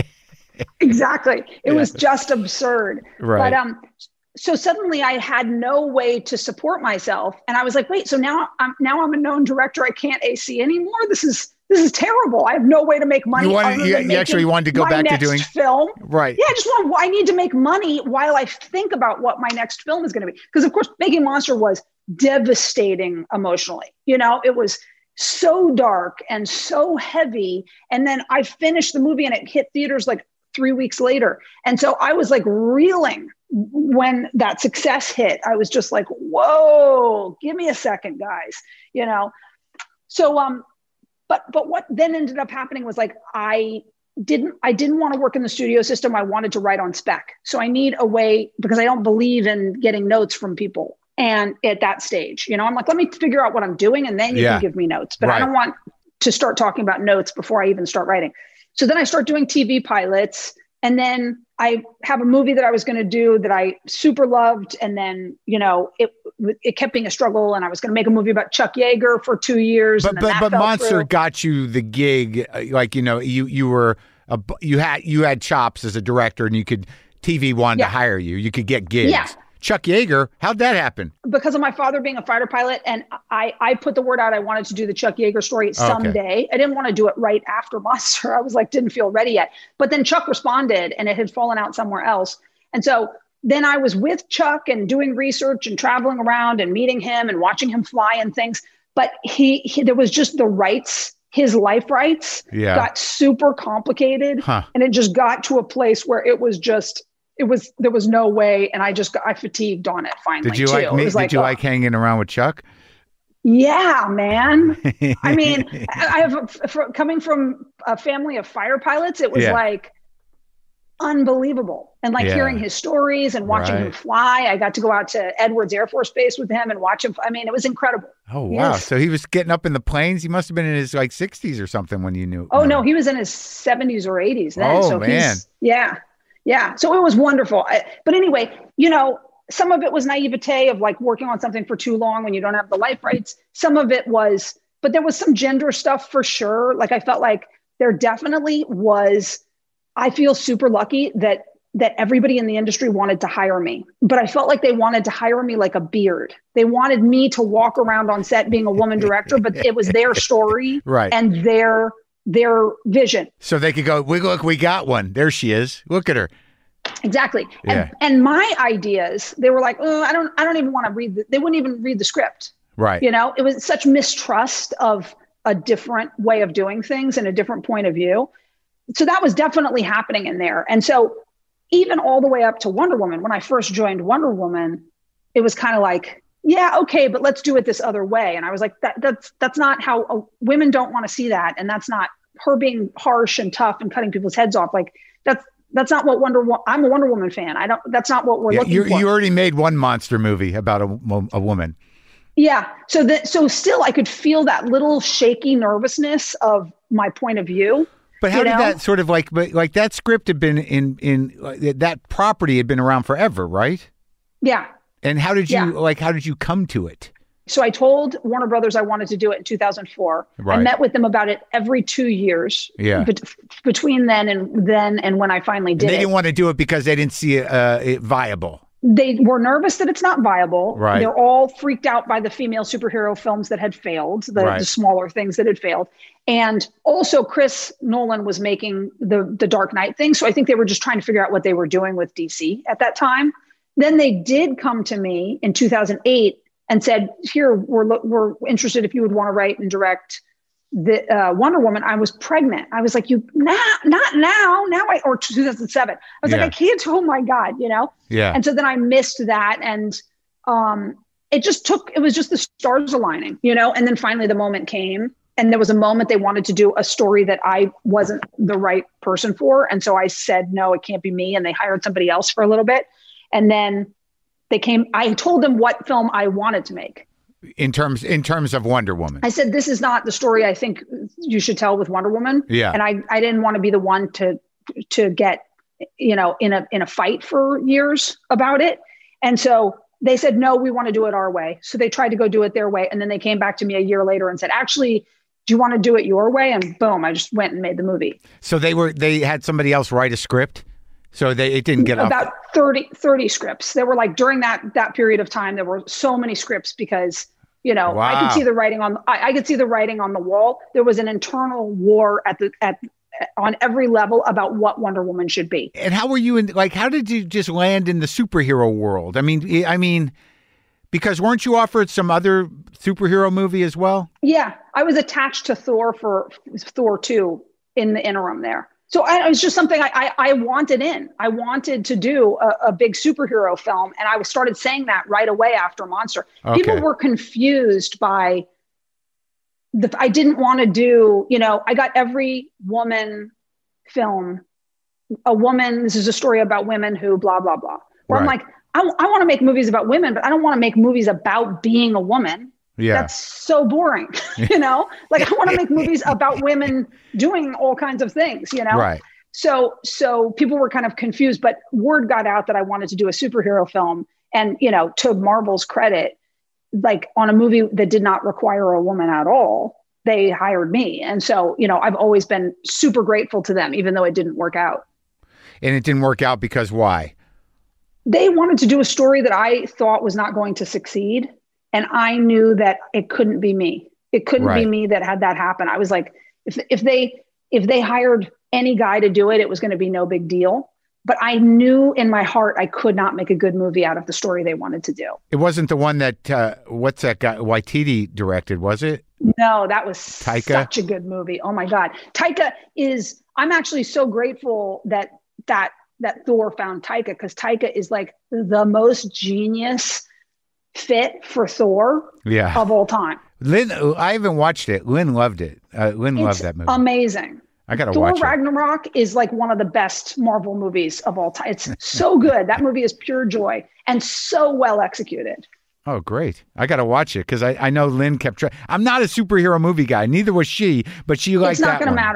[SPEAKER 1] Exactly. It yeah. was just absurd.
[SPEAKER 2] Right.
[SPEAKER 1] But um, so suddenly I had no way to support myself. And I was like, wait, so now I'm now I'm a known director. I can't A C anymore. This is This is terrible. I have no way to make money.
[SPEAKER 2] You, wanted, you, you actually wanted to go back to doing
[SPEAKER 1] film.
[SPEAKER 2] Right.
[SPEAKER 1] Yeah, I just want, I need to make money while I think about what my next film is going to be. Because of course, making Monster was devastating emotionally. You know, it was so dark and so heavy. And then I finished the movie and it hit theaters like three weeks later. And so I was like reeling when that success hit. I was just like, whoa, give me a second, guys. You know? So, um, But but what then ended up happening was like I didn't I didn't want to work in the studio system. I wanted to write on spec. So I need a way because I don't believe in getting notes from people. And at that stage, you know, I'm like, let me figure out what I'm doing and then you yeah. can give me notes. But right. I don't want to start talking about notes before I even start writing. So then I start doing T V pilots. And then I have a movie that I was going to do that I super loved. And then, you know, it it kept being a struggle. And I was going to make a movie about Chuck Yeager for two years.
[SPEAKER 2] But
[SPEAKER 1] and then
[SPEAKER 2] but, but Monster
[SPEAKER 1] through.
[SPEAKER 2] got you the gig. Like, you know, you you were a, you had you had chops as a director, and you could T V wanted
[SPEAKER 1] yeah.
[SPEAKER 2] to hire you. You could get gigs.
[SPEAKER 1] Yeah.
[SPEAKER 2] Chuck Yeager, how'd that happen?
[SPEAKER 1] Because of my father being a fighter pilot, and I, I put the word out I wanted to do the Chuck Yeager story someday. Okay. I didn't want to do it right after Monster. I was like, didn't feel ready yet. But then Chuck responded, and it had fallen out somewhere else. And so then I was with Chuck and doing research and traveling around and meeting him and watching him fly and things. But he, he there was just the rights, his life rights
[SPEAKER 2] yeah.
[SPEAKER 1] got super complicated.
[SPEAKER 2] Huh.
[SPEAKER 1] And it just got to a place where it was just... It was, there was no way. And I just got, I fatigued on it finally.
[SPEAKER 2] Did you
[SPEAKER 1] too.
[SPEAKER 2] like me? Did
[SPEAKER 1] like,
[SPEAKER 2] you
[SPEAKER 1] uh,
[SPEAKER 2] like hanging around with Chuck?
[SPEAKER 1] Yeah, man. I mean, I have, for, coming from a family of fighter pilots, it was yeah. like unbelievable. And like yeah. hearing his stories and watching right. him fly. I got to go out to Edwards Air Force Base with him and watch him. I mean, it was incredible.
[SPEAKER 2] Oh, wow. Yes. So he was getting up in the planes. He must have been in his like sixties or something when you knew.
[SPEAKER 1] Oh, no, he was in his seventies or eighties then.
[SPEAKER 2] Oh,
[SPEAKER 1] so
[SPEAKER 2] man.
[SPEAKER 1] He's, yeah. Yeah. So it was wonderful. I, but anyway, you know, some of it was naivete of like working on something for too long when you don't have the life rights. Some of it was, but there was some gender stuff for sure. Like I felt like there definitely was, I feel super lucky that that everybody in the industry wanted to hire me, but I felt like they wanted to hire me like a beard. They wanted me to walk around on set being a woman director, but it was their story
[SPEAKER 2] right.
[SPEAKER 1] and their their vision.
[SPEAKER 2] So they could go, we look, we got one. There she is. Look at her.
[SPEAKER 1] Exactly.
[SPEAKER 2] Yeah.
[SPEAKER 1] And, and my ideas, they were like, oh, I don't, I don't even want to read. The, they wouldn't even read the script.
[SPEAKER 2] Right.
[SPEAKER 1] You know, it was such mistrust of a different way of doing things and a different point of view. So that was definitely happening in there. And so even all the way up to Wonder Woman, when I first joined Wonder Woman, it was kind of like, yeah, okay, but let's do it this other way. And I was like, that, that's that's not how uh, women don't want to see that. And that's not her being harsh and tough and cutting people's heads off. Like that's that's not what Wonder Woman. I'm a Wonder Woman fan. I don't. That's not what we're
[SPEAKER 2] yeah,
[SPEAKER 1] looking
[SPEAKER 2] you,
[SPEAKER 1] for.
[SPEAKER 2] You already made one monster movie about a, a woman.
[SPEAKER 1] Yeah. So that so still, I could feel that little shaky nervousness of my point of view.
[SPEAKER 2] But how
[SPEAKER 1] you
[SPEAKER 2] did
[SPEAKER 1] know?
[SPEAKER 2] that sort of like, but like that script had been in in uh, that property had been around forever, right?
[SPEAKER 1] Yeah.
[SPEAKER 2] And how did you
[SPEAKER 1] Yeah.
[SPEAKER 2] like? How did you come to it?
[SPEAKER 1] So I told Warner Brothers I wanted to do it in two thousand four.
[SPEAKER 2] Right.
[SPEAKER 1] I met with them about it every two years.
[SPEAKER 2] Yeah.
[SPEAKER 1] Bet- between then and then and when I finally did
[SPEAKER 2] And they
[SPEAKER 1] it.
[SPEAKER 2] didn't want to do it because they didn't see it, uh, it viable.
[SPEAKER 1] They were nervous that it's not viable.
[SPEAKER 2] Right.
[SPEAKER 1] They're all freaked out by the female superhero films that had failed, the,
[SPEAKER 2] Right.
[SPEAKER 1] the smaller things that had failed. And also Chris Nolan was making the, the Dark Knight thing. So I think they were just trying to figure out what they were doing with D C at that time. Then they did come to me in two thousand eight and said, here, we're, we're interested if you would want to write and direct the uh, Wonder Woman. I was pregnant. I was like, you, nah, not now, now I, or two thousand seven. I was
[SPEAKER 2] Yeah.
[SPEAKER 1] like, I can't, oh my God, you know?
[SPEAKER 2] Yeah.
[SPEAKER 1] And so then I missed that. And um, it just took, it was just the stars aligning, you know? And then finally the moment came, and there was a moment they wanted to do a story that I wasn't the right person for. And so I said, no, it can't be me. And they hired somebody else for a little bit. And then they came, I told them what film I wanted to make.
[SPEAKER 2] In terms in terms of Wonder Woman.
[SPEAKER 1] I said, this is not the story I think you should tell with Wonder Woman.
[SPEAKER 2] Yeah.
[SPEAKER 1] And I, I didn't want to be the one to, to get, you know, in a, in a fight for years about it. And so they said, no, we want to do it our way. So they tried to go do it their way. And then they came back to me a year later and said, actually, do you want to do it your way? And boom, I just went and made the movie.
[SPEAKER 2] So they were they had somebody else write a script. So they it didn't get
[SPEAKER 1] about
[SPEAKER 2] off.
[SPEAKER 1] thirty, thirty scripts. There were like during that that period of time, there were so many scripts because, you know, I
[SPEAKER 2] Wow.
[SPEAKER 1] could see the writing on I, I could see the writing on the wall. There was an internal war at the at on every level about what Wonder Woman should be.
[SPEAKER 2] And how were you in like how did you just land in the superhero world? I mean I mean because weren't you offered some other superhero movie as well?
[SPEAKER 1] Yeah, I was attached to Thor for Thor two in the interim there. So I, it was just something I, I, I wanted in. I wanted to do a, a big superhero film. And I started saying that right away after Monster.
[SPEAKER 2] Okay.
[SPEAKER 1] People were confused by the, I didn't want to do, you know, I got every woman film, a woman, this is a story about women who blah, blah, blah. Where I'm
[SPEAKER 2] Right.
[SPEAKER 1] like, I, I want to make movies about women, but I don't want to make movies about being a woman.
[SPEAKER 2] Yeah.
[SPEAKER 1] That's so boring, you know, like I want to make movies about women doing all kinds of things, you know?
[SPEAKER 2] Right.
[SPEAKER 1] So, so people were kind of confused, but word got out that I wanted to do a superhero film. And, you know, to Marvel's credit, like on a movie that did not require a woman at all, they hired me. And so, you know, I've always been super grateful to them, even though it didn't work out.
[SPEAKER 2] And it didn't work out because why?
[SPEAKER 1] They wanted to do a story that I thought was not going to succeed. And I knew that it couldn't be me. It couldn't
[SPEAKER 2] Right.
[SPEAKER 1] be me that had that happen. I was like, if if they if they hired any guy to do it, it was going to be no big deal. But I knew in my heart I could not make a good movie out of the story they wanted to do.
[SPEAKER 2] It wasn't the one that uh, what's that guy Waititi directed, was it?
[SPEAKER 1] No, that was
[SPEAKER 2] Taika?
[SPEAKER 1] such a good movie. Oh my God. Taika is, I'm actually so grateful that that that Thor found Taika, because Taika is like the most genius fit for Thor
[SPEAKER 2] Yeah.
[SPEAKER 1] of all time.
[SPEAKER 2] Lynn, I haven't watched it. Lynn loved it. Uh, Lynn
[SPEAKER 1] It's
[SPEAKER 2] loved that movie.
[SPEAKER 1] amazing.
[SPEAKER 2] I gotta
[SPEAKER 1] Thor
[SPEAKER 2] watch it.
[SPEAKER 1] Ragnarok is like one of the best Marvel movies of all time. It's so good. That movie is pure joy and so well executed.
[SPEAKER 2] Oh, great. I got to watch it because I, I know Lynn kept trying. I'm not a superhero movie guy. Neither was she, but she liked
[SPEAKER 1] It's not
[SPEAKER 2] that
[SPEAKER 1] going to
[SPEAKER 2] one.
[SPEAKER 1] matter.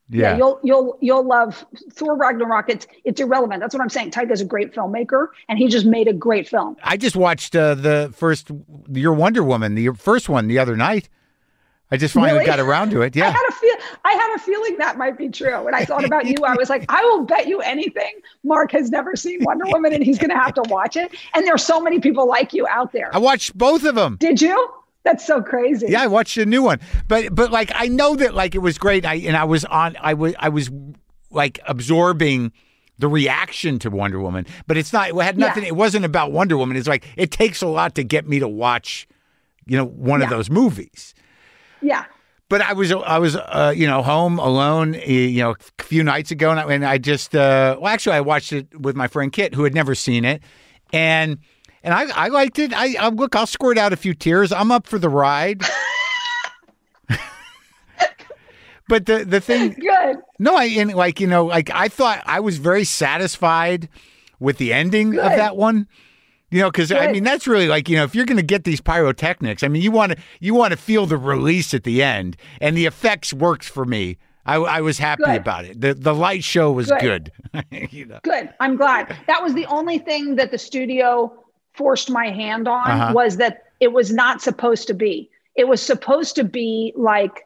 [SPEAKER 2] Yeah.
[SPEAKER 1] yeah, you'll you'll you'll love Thor Ragnarok. It's it's irrelevant. That's what I'm saying. Taika's a great filmmaker, and he just made a great film.
[SPEAKER 2] I just watched uh, the first your Wonder Woman, the first one, the other night. I just finally
[SPEAKER 1] Really?
[SPEAKER 2] got around to it. Yeah,
[SPEAKER 1] I had a feel. I had a feeling that might be true. When I thought about you, I was like, I will bet you anything. Mark has never seen Wonder Woman, and he's going to have to watch it. And there's so many people like you out there.
[SPEAKER 2] I watched both of them.
[SPEAKER 1] Did you? That's so crazy.
[SPEAKER 2] Yeah, I watched a new one, but but like I know that like it was great. I and I was on. I was I was like absorbing the reaction to Wonder Woman, but it's not. It had nothing.
[SPEAKER 1] Yeah.
[SPEAKER 2] It wasn't about Wonder Woman. It's like it takes a lot to get me to watch, you know, one of
[SPEAKER 1] Yeah.
[SPEAKER 2] those movies.
[SPEAKER 1] Yeah.
[SPEAKER 2] But I was I was uh, you know home alone uh, you know a few nights ago, and I, and I just uh, well actually I watched it with my friend Kit, who had never seen it, and and I, I liked it. I, I look, I'll squirt out a few tears. I'm up for the ride. But the the thing,
[SPEAKER 1] Good.
[SPEAKER 2] no, I and like you know like I thought I was very satisfied with the ending
[SPEAKER 1] Good.
[SPEAKER 2] of that one. You know, because I
[SPEAKER 1] Good.
[SPEAKER 2] mean that's really like you know if you're going to get these pyrotechnics, I mean you want to you want to feel the release at the end, and the effects worked for me. I, I was happy
[SPEAKER 1] Good.
[SPEAKER 2] about it. The the light show was good.
[SPEAKER 1] Good.
[SPEAKER 2] you know?
[SPEAKER 1] Good. I'm glad. That was the only thing that the studio forced my hand on
[SPEAKER 2] Uh-huh.
[SPEAKER 1] was that it was not supposed to be. It was supposed to be like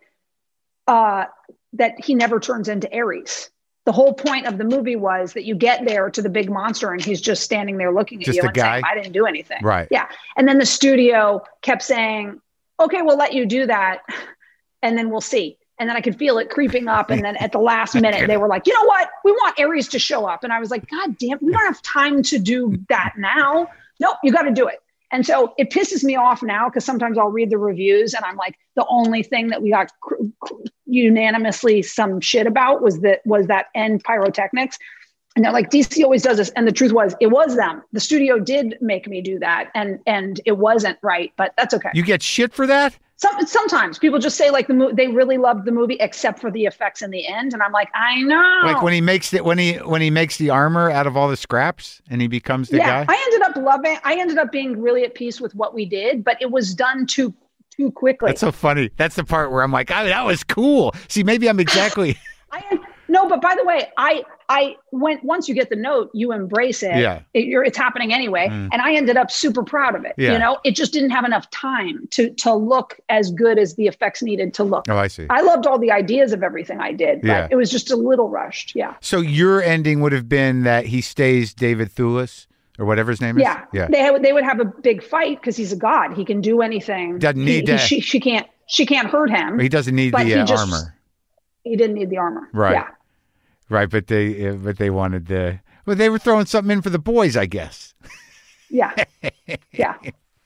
[SPEAKER 1] uh, that he never turns into Ares. The whole point of the movie was that you get there to the big monster and he's just standing there looking at
[SPEAKER 2] Just
[SPEAKER 1] you
[SPEAKER 2] a
[SPEAKER 1] and
[SPEAKER 2] guy?
[SPEAKER 1] saying, I didn't do anything.
[SPEAKER 2] Right.
[SPEAKER 1] Yeah. And then the studio kept saying, okay, we'll let you do that. And then we'll see. And then I could feel it creeping up. And then at the last minute, they were like, you know what? We want Ares to show up. And I was like, God damn, we don't have time to do that now. Nope, you got to do it. And so it pisses me off now because sometimes I'll read the reviews and I'm like, the only thing that we got cr- cr- unanimously some shit about was that was that end pyrotechnics. And they're like, D C always does this. And the truth was, it was them. The studio did make me do that. And and it wasn't right, but that's okay.
[SPEAKER 2] You get shit for that?
[SPEAKER 1] Some, sometimes people just say like the mo- they really loved the movie except for the effects in the end. And I'm like, I know.
[SPEAKER 2] Like when he makes it when he when he makes the armor out of all the scraps and he becomes the
[SPEAKER 1] yeah,
[SPEAKER 2] guy.
[SPEAKER 1] I ended up loving, I ended up being really at peace with what we did, but it was done too, too quickly.
[SPEAKER 2] That's so funny. That's the part where I'm like, oh, that was cool. See, maybe I'm exactly.
[SPEAKER 1] I no, but by the way, I I went once you get the note, you embrace it.
[SPEAKER 2] Yeah.
[SPEAKER 1] It, you're, it's happening anyway,
[SPEAKER 2] Mm.
[SPEAKER 1] and I ended up super proud of it.
[SPEAKER 2] Yeah.
[SPEAKER 1] You know, it just didn't have enough time to to look as good as the effects needed to look.
[SPEAKER 2] Oh, I see.
[SPEAKER 1] I loved all the ideas of everything I did, but
[SPEAKER 2] Yeah.
[SPEAKER 1] it was just a little rushed. Yeah.
[SPEAKER 2] So your ending would have been that he stays David Thewlis or whatever his name is.
[SPEAKER 1] Yeah.
[SPEAKER 2] Yeah.
[SPEAKER 1] They have, they would have a big fight because he's a god. He can do anything.
[SPEAKER 2] Doesn't
[SPEAKER 1] He-
[SPEAKER 2] need
[SPEAKER 1] he-
[SPEAKER 2] to-
[SPEAKER 1] She, she can't. She can't hurt him.
[SPEAKER 2] He doesn't need
[SPEAKER 1] But
[SPEAKER 2] the
[SPEAKER 1] he
[SPEAKER 2] uh,
[SPEAKER 1] just-
[SPEAKER 2] armor.
[SPEAKER 1] He didn't need the armor.
[SPEAKER 2] Right.
[SPEAKER 1] Yeah.
[SPEAKER 2] Right, but they uh, but they wanted the well they were throwing something in for the boys, I guess.
[SPEAKER 1] Yeah. Yeah.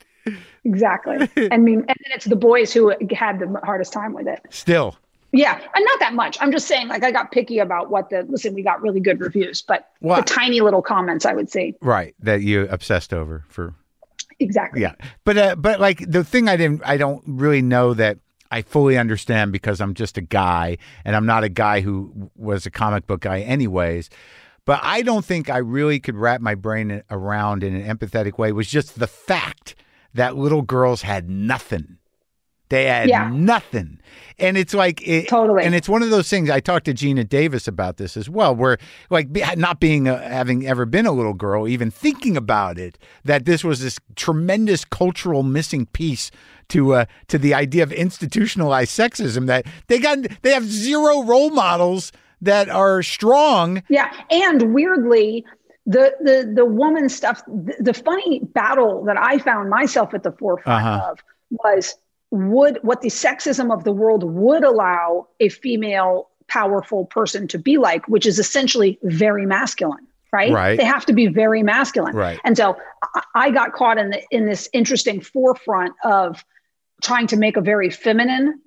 [SPEAKER 1] Exactly. I mean, and then it's the boys who had the hardest time with it.
[SPEAKER 2] Still.
[SPEAKER 1] Yeah. And not that much. I'm just saying, like, I got picky about what the, listen, we got really good reviews, but
[SPEAKER 2] Well,
[SPEAKER 1] the tiny little comments I would see.
[SPEAKER 2] Right, that you obsessed over for
[SPEAKER 1] Exactly.
[SPEAKER 2] yeah. But uh, but like the thing I didn't I don't really know that I fully understand because I'm just a guy and I'm not a guy who was a comic book guy anyways. But I don't think I really could wrap my brain around in an empathetic way was just the fact that little girls had nothing. They had
[SPEAKER 1] Yeah.
[SPEAKER 2] nothing. And it's like, it,
[SPEAKER 1] Totally.
[SPEAKER 2] and it's one of those things I talked to Gina Davis about this as well, where like be- not being, a, having ever been a little girl, even thinking about it, that this was this tremendous cultural missing piece to, uh, to the idea of institutionalized sexism that they got, they have zero role models that are strong.
[SPEAKER 1] Yeah. And weirdly, the, the, the woman stuff, the, the funny battle that I found myself at the forefront
[SPEAKER 2] Uh-huh.
[SPEAKER 1] of was would what the sexism of the world would allow a female powerful person to be like, which is essentially very masculine, right?
[SPEAKER 2] Right.
[SPEAKER 1] They have to be very masculine.
[SPEAKER 2] Right.
[SPEAKER 1] And so I, I got caught in the, in this interesting forefront of trying to make a very feminine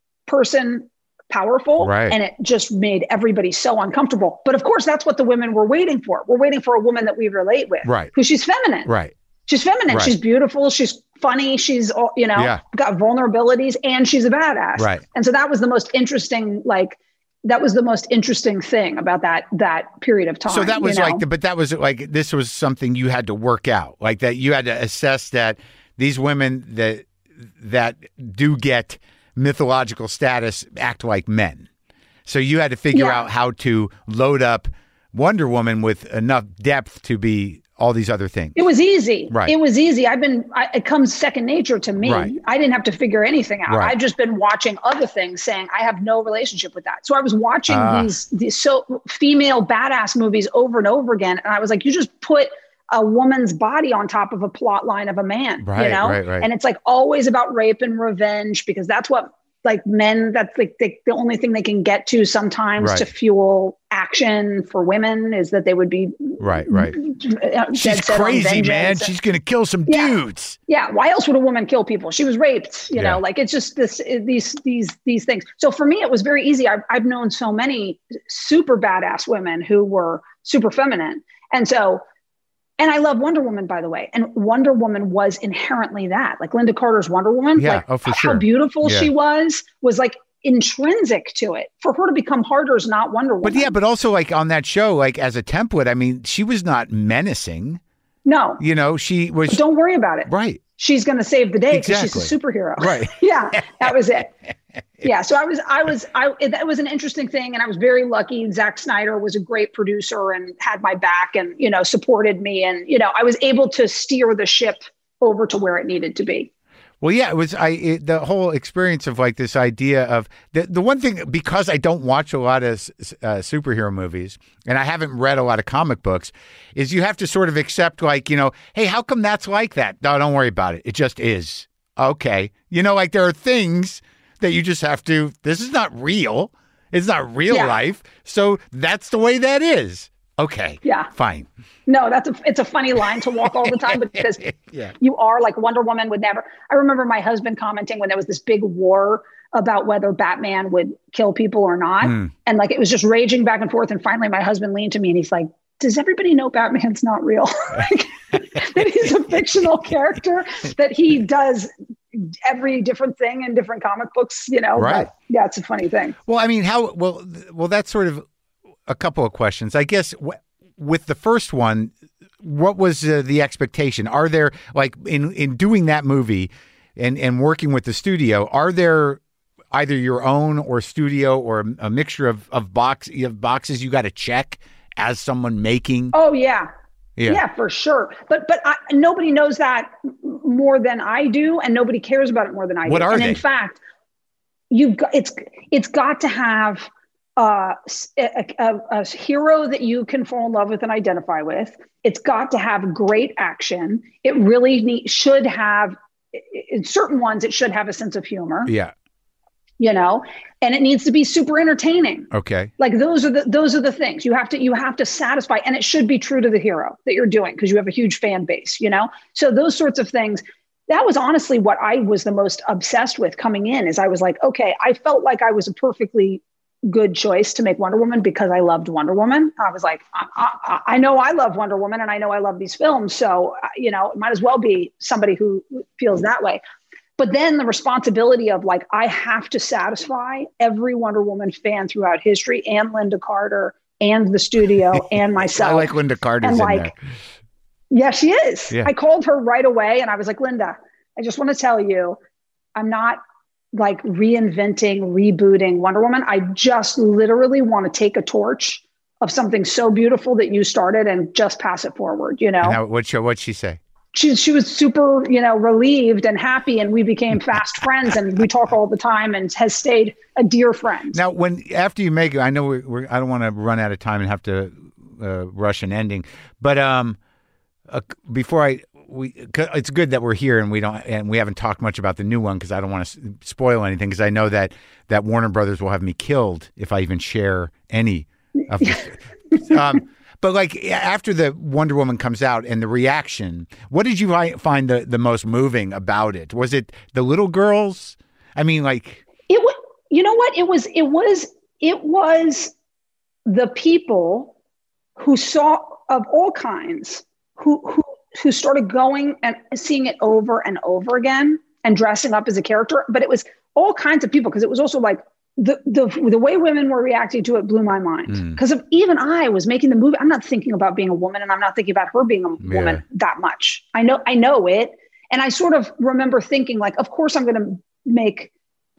[SPEAKER 1] person powerful.
[SPEAKER 2] Right.
[SPEAKER 1] And it just made everybody so uncomfortable. But of course, that's what the women were waiting for. We're waiting for a woman that we relate with,
[SPEAKER 2] Right.
[SPEAKER 1] who she's feminine.
[SPEAKER 2] Right.
[SPEAKER 1] She's feminine.
[SPEAKER 2] Right.
[SPEAKER 1] She's beautiful. She's funny. She's, you know,
[SPEAKER 2] Yeah.
[SPEAKER 1] got vulnerabilities and she's a badass.
[SPEAKER 2] Right.
[SPEAKER 1] And so that was the most interesting, like, that was the most interesting thing about that, that period of time.
[SPEAKER 2] So that was
[SPEAKER 1] you know?
[SPEAKER 2] like, the, but that was like, this was something you had to work out, like that you had to assess that these women that, that do get mythological status act like men. So you had to figure
[SPEAKER 1] Yeah.
[SPEAKER 2] out how to load up Wonder Woman with enough depth to be all these other things.
[SPEAKER 1] It was easy.
[SPEAKER 2] Right.
[SPEAKER 1] It was easy. I've been, I, it comes second nature to me.
[SPEAKER 2] Right.
[SPEAKER 1] I didn't have to figure anything out.
[SPEAKER 2] Right.
[SPEAKER 1] I've just been watching other things saying I have no relationship with that. So I was watching
[SPEAKER 2] Ah.
[SPEAKER 1] these, these so female badass movies over and over again. And I was like, you just put a woman's body on top of a plot line of a man,
[SPEAKER 2] Right,
[SPEAKER 1] you know?
[SPEAKER 2] right, right.
[SPEAKER 1] And it's like always about rape and revenge because that's what like men, that's like the, the only thing they can get to sometimes
[SPEAKER 2] Right.
[SPEAKER 1] to fuel action for women is that they would be
[SPEAKER 2] Right, right.
[SPEAKER 1] uh,
[SPEAKER 2] She's
[SPEAKER 1] dead set on
[SPEAKER 2] crazy, man.
[SPEAKER 1] vengeance.
[SPEAKER 2] She's going to kill some
[SPEAKER 1] Yeah.
[SPEAKER 2] dudes.
[SPEAKER 1] Yeah, why else would a woman kill people? She was raped, you
[SPEAKER 2] Yeah.
[SPEAKER 1] know, like it's just this, these, these, these things. So for me, it was very easy. I've, I've known so many super badass women who were super feminine. And so, and I love Wonder Woman, by the way. And Wonder Woman was inherently that. Like Linda Carter's Wonder Woman,
[SPEAKER 2] Yeah,
[SPEAKER 1] like
[SPEAKER 2] oh, for
[SPEAKER 1] how
[SPEAKER 2] sure.
[SPEAKER 1] beautiful
[SPEAKER 2] Yeah.
[SPEAKER 1] she was, was like intrinsic to it. For her to become harder is not Wonder Woman.
[SPEAKER 2] But yeah, but also like on that show, like as a template, I mean, she was not menacing.
[SPEAKER 1] no,
[SPEAKER 2] You know, she was
[SPEAKER 1] don't worry about it.
[SPEAKER 2] right.
[SPEAKER 1] She's going to save the day because
[SPEAKER 2] Exactly.
[SPEAKER 1] she's a superhero.
[SPEAKER 2] Right.
[SPEAKER 1] Yeah, that was it. Yeah. So I was, I was, I, it, that was an interesting thing. And I was very lucky. Zack Snyder was a great producer and had my back and, you know, supported me. And, you know, I was able to steer the ship over to where it needed to be.
[SPEAKER 2] Well, yeah, it was I it, the whole experience of like this idea of the the one thing, because I don't watch a lot of uh, superhero movies and I haven't read a lot of comic books, is you have to sort of accept like, you know, hey, how come that's like that? No, don't worry about it. It just is. Okay. You know, like there are things that you just have to, this is not real. It's not real
[SPEAKER 1] Yeah.
[SPEAKER 2] life. So that's the way that is. Okay.
[SPEAKER 1] Yeah.
[SPEAKER 2] Fine.
[SPEAKER 1] No, that's a, it's a funny line to walk all the time because
[SPEAKER 2] Yeah.
[SPEAKER 1] you are like Wonder Woman would never. I remember my husband commenting when there was this big war about whether Batman would kill people or not.
[SPEAKER 2] Mm.
[SPEAKER 1] And like, it was just raging back and forth. And finally my husband leaned to me and he's like, does everybody know Batman's not real? Like, that he's a fictional character, that he does every different thing in different comic books, you know?
[SPEAKER 2] Right.
[SPEAKER 1] But yeah, it's a funny thing.
[SPEAKER 2] Well, I mean, how well? th- Well, that's sort of a couple of questions, I guess. W- with the first one, what was uh, the expectation? Are there like in in doing that movie and and working with the studio? Are there either your own or studio or a mixture of of box you have boxes you got to check as someone making?
[SPEAKER 1] Oh yeah.
[SPEAKER 2] Yeah.
[SPEAKER 1] Yeah, for sure. But but I, nobody knows that m- more than I do, and nobody cares about it more than I
[SPEAKER 2] What
[SPEAKER 1] do.
[SPEAKER 2] are
[SPEAKER 1] and
[SPEAKER 2] they?
[SPEAKER 1] in fact, you've got it's it's got to have uh, s- a, a, a hero that you can fall in love with and identify with. It's got to have great action. It really need, should have. In certain ones, it should have a sense of humor.
[SPEAKER 2] Yeah.
[SPEAKER 1] You know, and it needs to be super entertaining.
[SPEAKER 2] Okay.
[SPEAKER 1] Like those are the those are the things you have to you have to satisfy, and it should be true to the hero that you're doing because you have a huge fan base, you know. So those sorts of things. That was honestly what I was the most obsessed with coming in. Is I was like, okay, I felt like I was a perfectly good choice to make Wonder Woman because I loved Wonder Woman. I was like, I, I, I know I love Wonder Woman, and I know I love these films, so uh, you know, it might as well be somebody who feels that way. But then the responsibility of like, I have to satisfy every Wonder Woman fan throughout history and Linda Carter and the studio and myself.
[SPEAKER 2] I like Linda Carter's
[SPEAKER 1] and
[SPEAKER 2] in
[SPEAKER 1] like,
[SPEAKER 2] there.
[SPEAKER 1] yeah, she is.
[SPEAKER 2] Yeah.
[SPEAKER 1] I called her right away and I was like, Linda, I just want to tell you, I'm not like reinventing, rebooting Wonder Woman. I just literally want to take a torch of something so beautiful that you started and just pass it forward, you know?
[SPEAKER 2] And how, what'd she, what'd she say?
[SPEAKER 1] She, she was super, you know, relieved and happy, and we became fast friends, and we talk all the time, and has stayed a dear friend.
[SPEAKER 2] Now, when after you make it, I know we're, we're I don't want to run out of time and have to uh, rush an ending, but um, uh, before I we, 'cause it's good that we're here and we don't and we haven't talked much about the new one because I don't want to spoil anything because I know that that Warner Brothers will have me killed if I even share any of this. um, But like after the Wonder Woman comes out and the reaction, what did you fi- find the, the most moving about it? Was it the little girls? I mean, like
[SPEAKER 1] It was, you know what? It was, it was, it was the people who saw of all kinds who, who, who started going and seeing it over and over again and dressing up as a character. But it was all kinds of people because it was also like, The, the the way women were reacting to it blew my mind because
[SPEAKER 2] Mm.
[SPEAKER 1] of even I was making the movie. I'm not thinking about being a woman, and I'm not thinking about her being a
[SPEAKER 2] Yeah.
[SPEAKER 1] woman that much. I know I know it, and I sort of remember thinking like, of course I'm going to make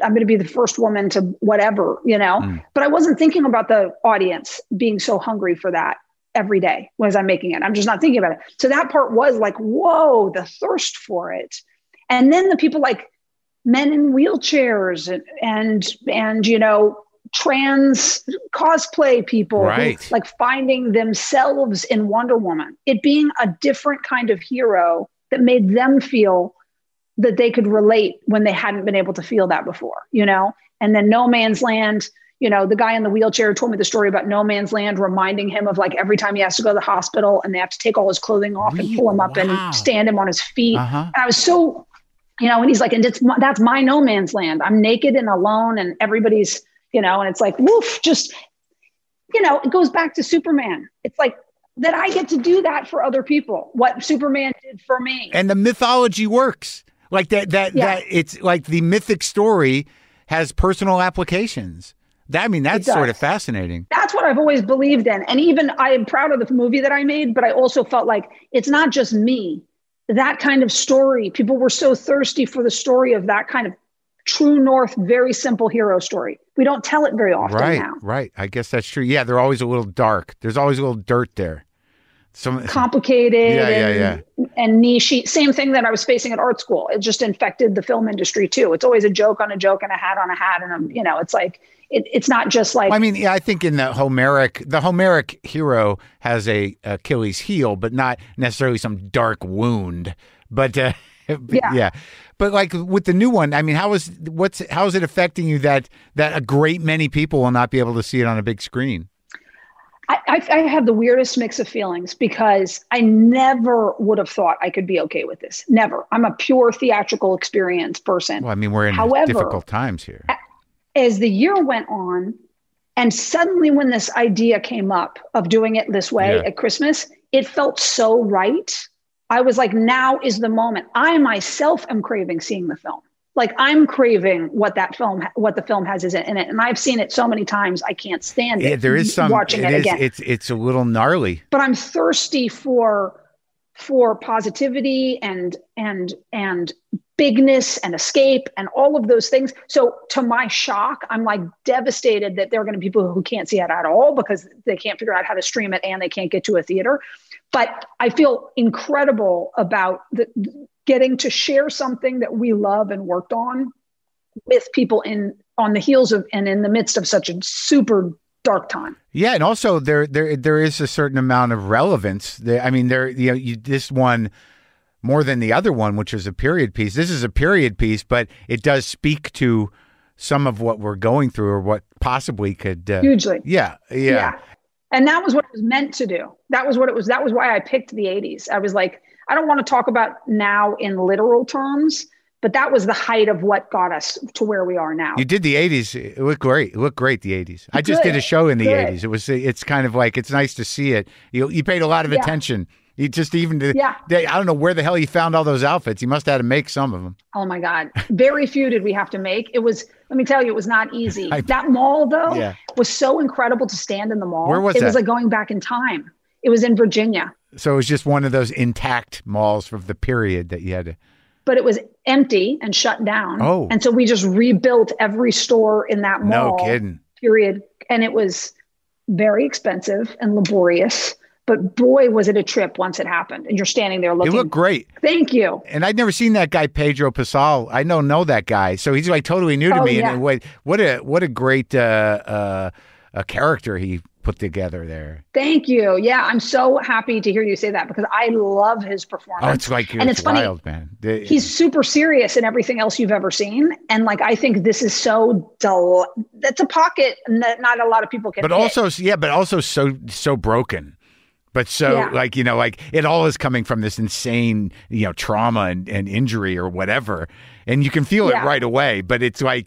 [SPEAKER 1] I'm going to be the first woman to whatever, you know, mm. but I wasn't thinking about the audience being so hungry for that every day as I'm making it. I'm just not thinking about it. So that part was like, whoa, the thirst for it. And then the people like men in wheelchairs and, and, and, you know, trans cosplay people,
[SPEAKER 2] right.
[SPEAKER 1] who, like finding themselves in Wonder Woman, it being a different kind of hero that made them feel that they could relate when they hadn't been able to feel that before, you know? And then No Man's Land, you know, the guy in the wheelchair told me the story about No Man's Land, reminding him of like every time he has to go to the hospital and they have to take all his clothing off really? and pull him up wow. and stand him on his feet. Uh-huh. And I was so, you know, and he's like, and it's, that's my No Man's Land. I'm naked and alone and everybody's, you know, and it's like, woof, just, you know, it goes back to Superman. It's like that I get to do that for other people, what Superman did for me.
[SPEAKER 2] And the mythology works. Like that, that, yeah. that it's like the mythic story has personal applications. That, I mean, that's sort of fascinating.
[SPEAKER 1] That's what I've always believed in. And even I am proud of the movie that I made, but I also felt like it's not just me. That kind of story, people were so thirsty for the story of that kind of true north, very simple hero story. We don't tell it very often
[SPEAKER 2] right,
[SPEAKER 1] now.
[SPEAKER 2] Right. I guess that's true. Yeah, they're always a little dark. There's always a little dirt there. Some
[SPEAKER 1] complicated
[SPEAKER 2] yeah,
[SPEAKER 1] and,
[SPEAKER 2] yeah, yeah.
[SPEAKER 1] and niche. Same thing that I was facing at art school. It just infected the film industry too. It's always a joke on a joke and a hat on a hat. And, a, you know, it's like, it, it's not just like.
[SPEAKER 2] Well, I mean, yeah, I think in the Homeric, the Homeric hero has a Achilles heel, but not necessarily some dark wound. But uh, yeah. yeah. But like with the new one, I mean, how is what's how is it affecting you that that a great many people will not be able to see it on a big screen?
[SPEAKER 1] I, I have the weirdest mix of feelings because I never would have thought I could be okay with this. Never. I'm a pure theatrical experience person.
[SPEAKER 2] Well, I mean, we're in
[SPEAKER 1] However,
[SPEAKER 2] difficult times here.
[SPEAKER 1] As the year went on, and suddenly when this idea came up of doing it this way yeah. at Christmas, it felt so right. I was like, now is the moment. I myself am craving seeing the film. Like I'm craving what that film, what the film has is in it, and I've seen it so many times I can't stand it.
[SPEAKER 2] Yeah, there is some
[SPEAKER 1] watching it,
[SPEAKER 2] it is,
[SPEAKER 1] again.
[SPEAKER 2] It's it's a little gnarly.
[SPEAKER 1] But I'm thirsty for for positivity and and and bigness and escape and all of those things. So to my shock, I'm like devastated that there are going to be people who can't see it at all because they can't figure out how to stream it and they can't get to a theater. But I feel incredible about the. getting to share something that we love and worked on with people in on the heels of and in the midst of such a super dark time.
[SPEAKER 2] Yeah, and also there there there is a certain amount of relevance. There, I mean, there you know you, this one more than the other one, which is a period piece. This is a period piece, but it does speak to some of what we're going through or what possibly could uh,
[SPEAKER 1] hugely.
[SPEAKER 2] Yeah, yeah,
[SPEAKER 1] yeah. And that was what it was meant to do. That was what it was. That was why I picked the eighties. I was like, I don't want to talk about now in literal terms, but that was the height of what got us to where we are now.
[SPEAKER 2] You did the eighties. It looked great. It looked great, the eighties. I just Good. did a show in the Good. eighties. It was, it's kind of like, it's nice to see it. You you paid a lot of yeah. attention. You just even, to,
[SPEAKER 1] yeah.
[SPEAKER 2] they, I don't know where the hell you found all those outfits. You must have had to make some of them.
[SPEAKER 1] Oh my God. Very few did we have to make. It was, let me tell you, it was not easy. I, that mall though yeah. was so incredible to stand in the mall.
[SPEAKER 2] Where was
[SPEAKER 1] it?
[SPEAKER 2] that?
[SPEAKER 1] It was like going back in time. It was in Virginia.
[SPEAKER 2] So it was just one of those intact malls from the period that you had to.
[SPEAKER 1] But it was empty and shut down.
[SPEAKER 2] Oh.
[SPEAKER 1] And so we just rebuilt every store in that mall.
[SPEAKER 2] No kidding.
[SPEAKER 1] Period. And it was very expensive and laborious. But boy, was it a trip once it happened. And you're standing there looking.
[SPEAKER 2] You look great.
[SPEAKER 1] Thank you.
[SPEAKER 2] And I'd never seen that guy, Pedro Pascal. I don't know that guy. So he's like totally new to
[SPEAKER 1] oh,
[SPEAKER 2] me.
[SPEAKER 1] Yeah.
[SPEAKER 2] And what, what a what a great uh, uh, a character he put together there.
[SPEAKER 1] Thank you. Yeah, I'm so happy to hear you say that because I love his performance.
[SPEAKER 2] Oh, it's like
[SPEAKER 1] and
[SPEAKER 2] it's,
[SPEAKER 1] it's
[SPEAKER 2] wild,
[SPEAKER 1] funny,
[SPEAKER 2] man. The,
[SPEAKER 1] he's super serious in everything else you've ever seen, and like I think this is so dull. That's a pocket that not a lot of people can.
[SPEAKER 2] But
[SPEAKER 1] hit.
[SPEAKER 2] also, yeah, but also so so broken. But so
[SPEAKER 1] yeah.
[SPEAKER 2] like you know, like it all is coming from this insane you know trauma and, and injury or whatever, and you can feel it
[SPEAKER 1] yeah.
[SPEAKER 2] right away. But it's like,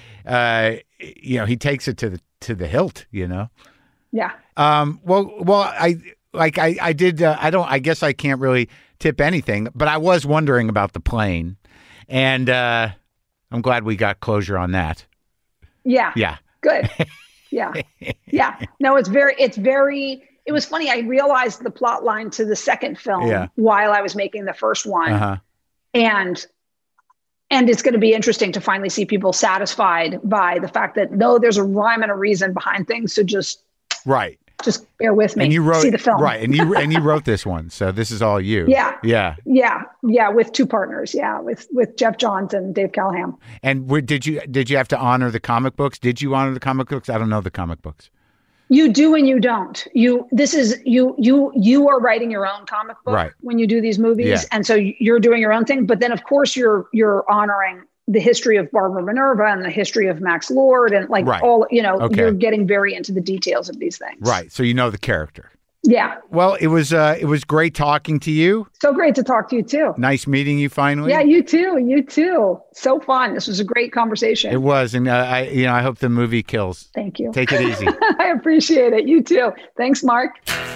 [SPEAKER 2] uh, you know, he takes it to the to the hilt, you know.
[SPEAKER 1] Yeah.
[SPEAKER 2] Um, well, well, I like I I did. Uh, I don't. I guess I can't really tip anything, but I was wondering about the plane, and uh, I'm glad we got closure on that.
[SPEAKER 1] Yeah.
[SPEAKER 2] Yeah.
[SPEAKER 1] Good. Yeah. Yeah. No, it's very. It's very. It was funny. I realized the plot line to the second film
[SPEAKER 2] yeah.
[SPEAKER 1] while I was making the first one,
[SPEAKER 2] uh-huh.
[SPEAKER 1] and and it's going to be interesting to finally see people satisfied by the fact that no, there's a rhyme and a reason behind things. So just
[SPEAKER 2] right.
[SPEAKER 1] Just bear with me.
[SPEAKER 2] And you wrote
[SPEAKER 1] see the film,
[SPEAKER 2] right? And you and you wrote this one, so this is all you.
[SPEAKER 1] Yeah,
[SPEAKER 2] yeah,
[SPEAKER 1] yeah, yeah. With two partners, yeah, with with Jeff Johns and Dave Callahan.
[SPEAKER 2] And where, did you did you have to honor the comic books? Did you honor the comic books? I don't know the comic books.
[SPEAKER 1] You do and you don't. You this is you you you are writing your own comic book
[SPEAKER 2] right.
[SPEAKER 1] when you do these movies,
[SPEAKER 2] yeah.
[SPEAKER 1] and so you're doing your own thing. But then, of course, you're you're honoring the history of Barbara Minerva and the history of Max Lord and like
[SPEAKER 2] right.
[SPEAKER 1] all, you know,
[SPEAKER 2] okay.
[SPEAKER 1] you're getting very into the details of these things.
[SPEAKER 2] Right. So you know the character.
[SPEAKER 1] Yeah.
[SPEAKER 2] Well, it was uh, it was great talking to you.
[SPEAKER 1] So great to talk to you too.
[SPEAKER 2] Nice meeting you finally.
[SPEAKER 1] Yeah, you too. You too. So fun. This was a great conversation.
[SPEAKER 2] It was, and uh, I, you know, I hope the movie kills.
[SPEAKER 1] Thank you.
[SPEAKER 2] Take it easy.
[SPEAKER 1] I appreciate it. You too. Thanks, Mark.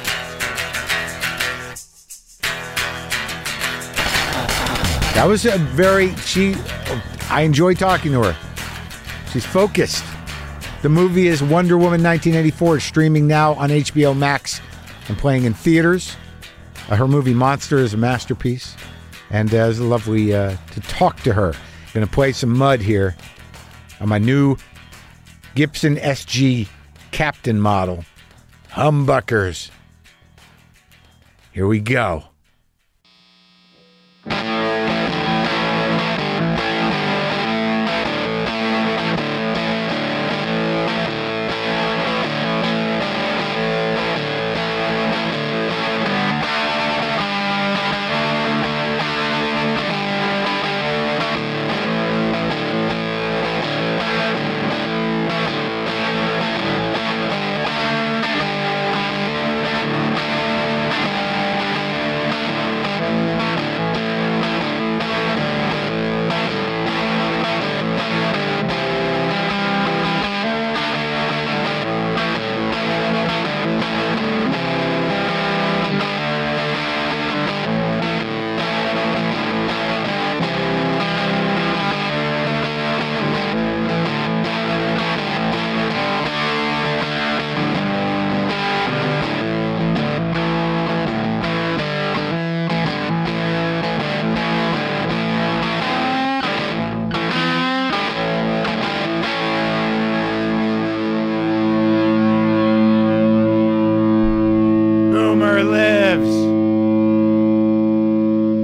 [SPEAKER 2] That was a very she. I enjoyed talking to her. She's focused. The movie is Wonder Woman nineteen eighty-four, streaming now on H B O Max and playing in theaters. Uh, her movie Monster is a masterpiece, and uh, it was lovely uh, to talk to her. Going to play some mud here on my new Gibson S G Captain model. Humbuckers. Here we go.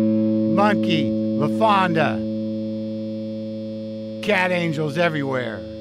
[SPEAKER 2] Monkey, LaFonda, cat angels everywhere.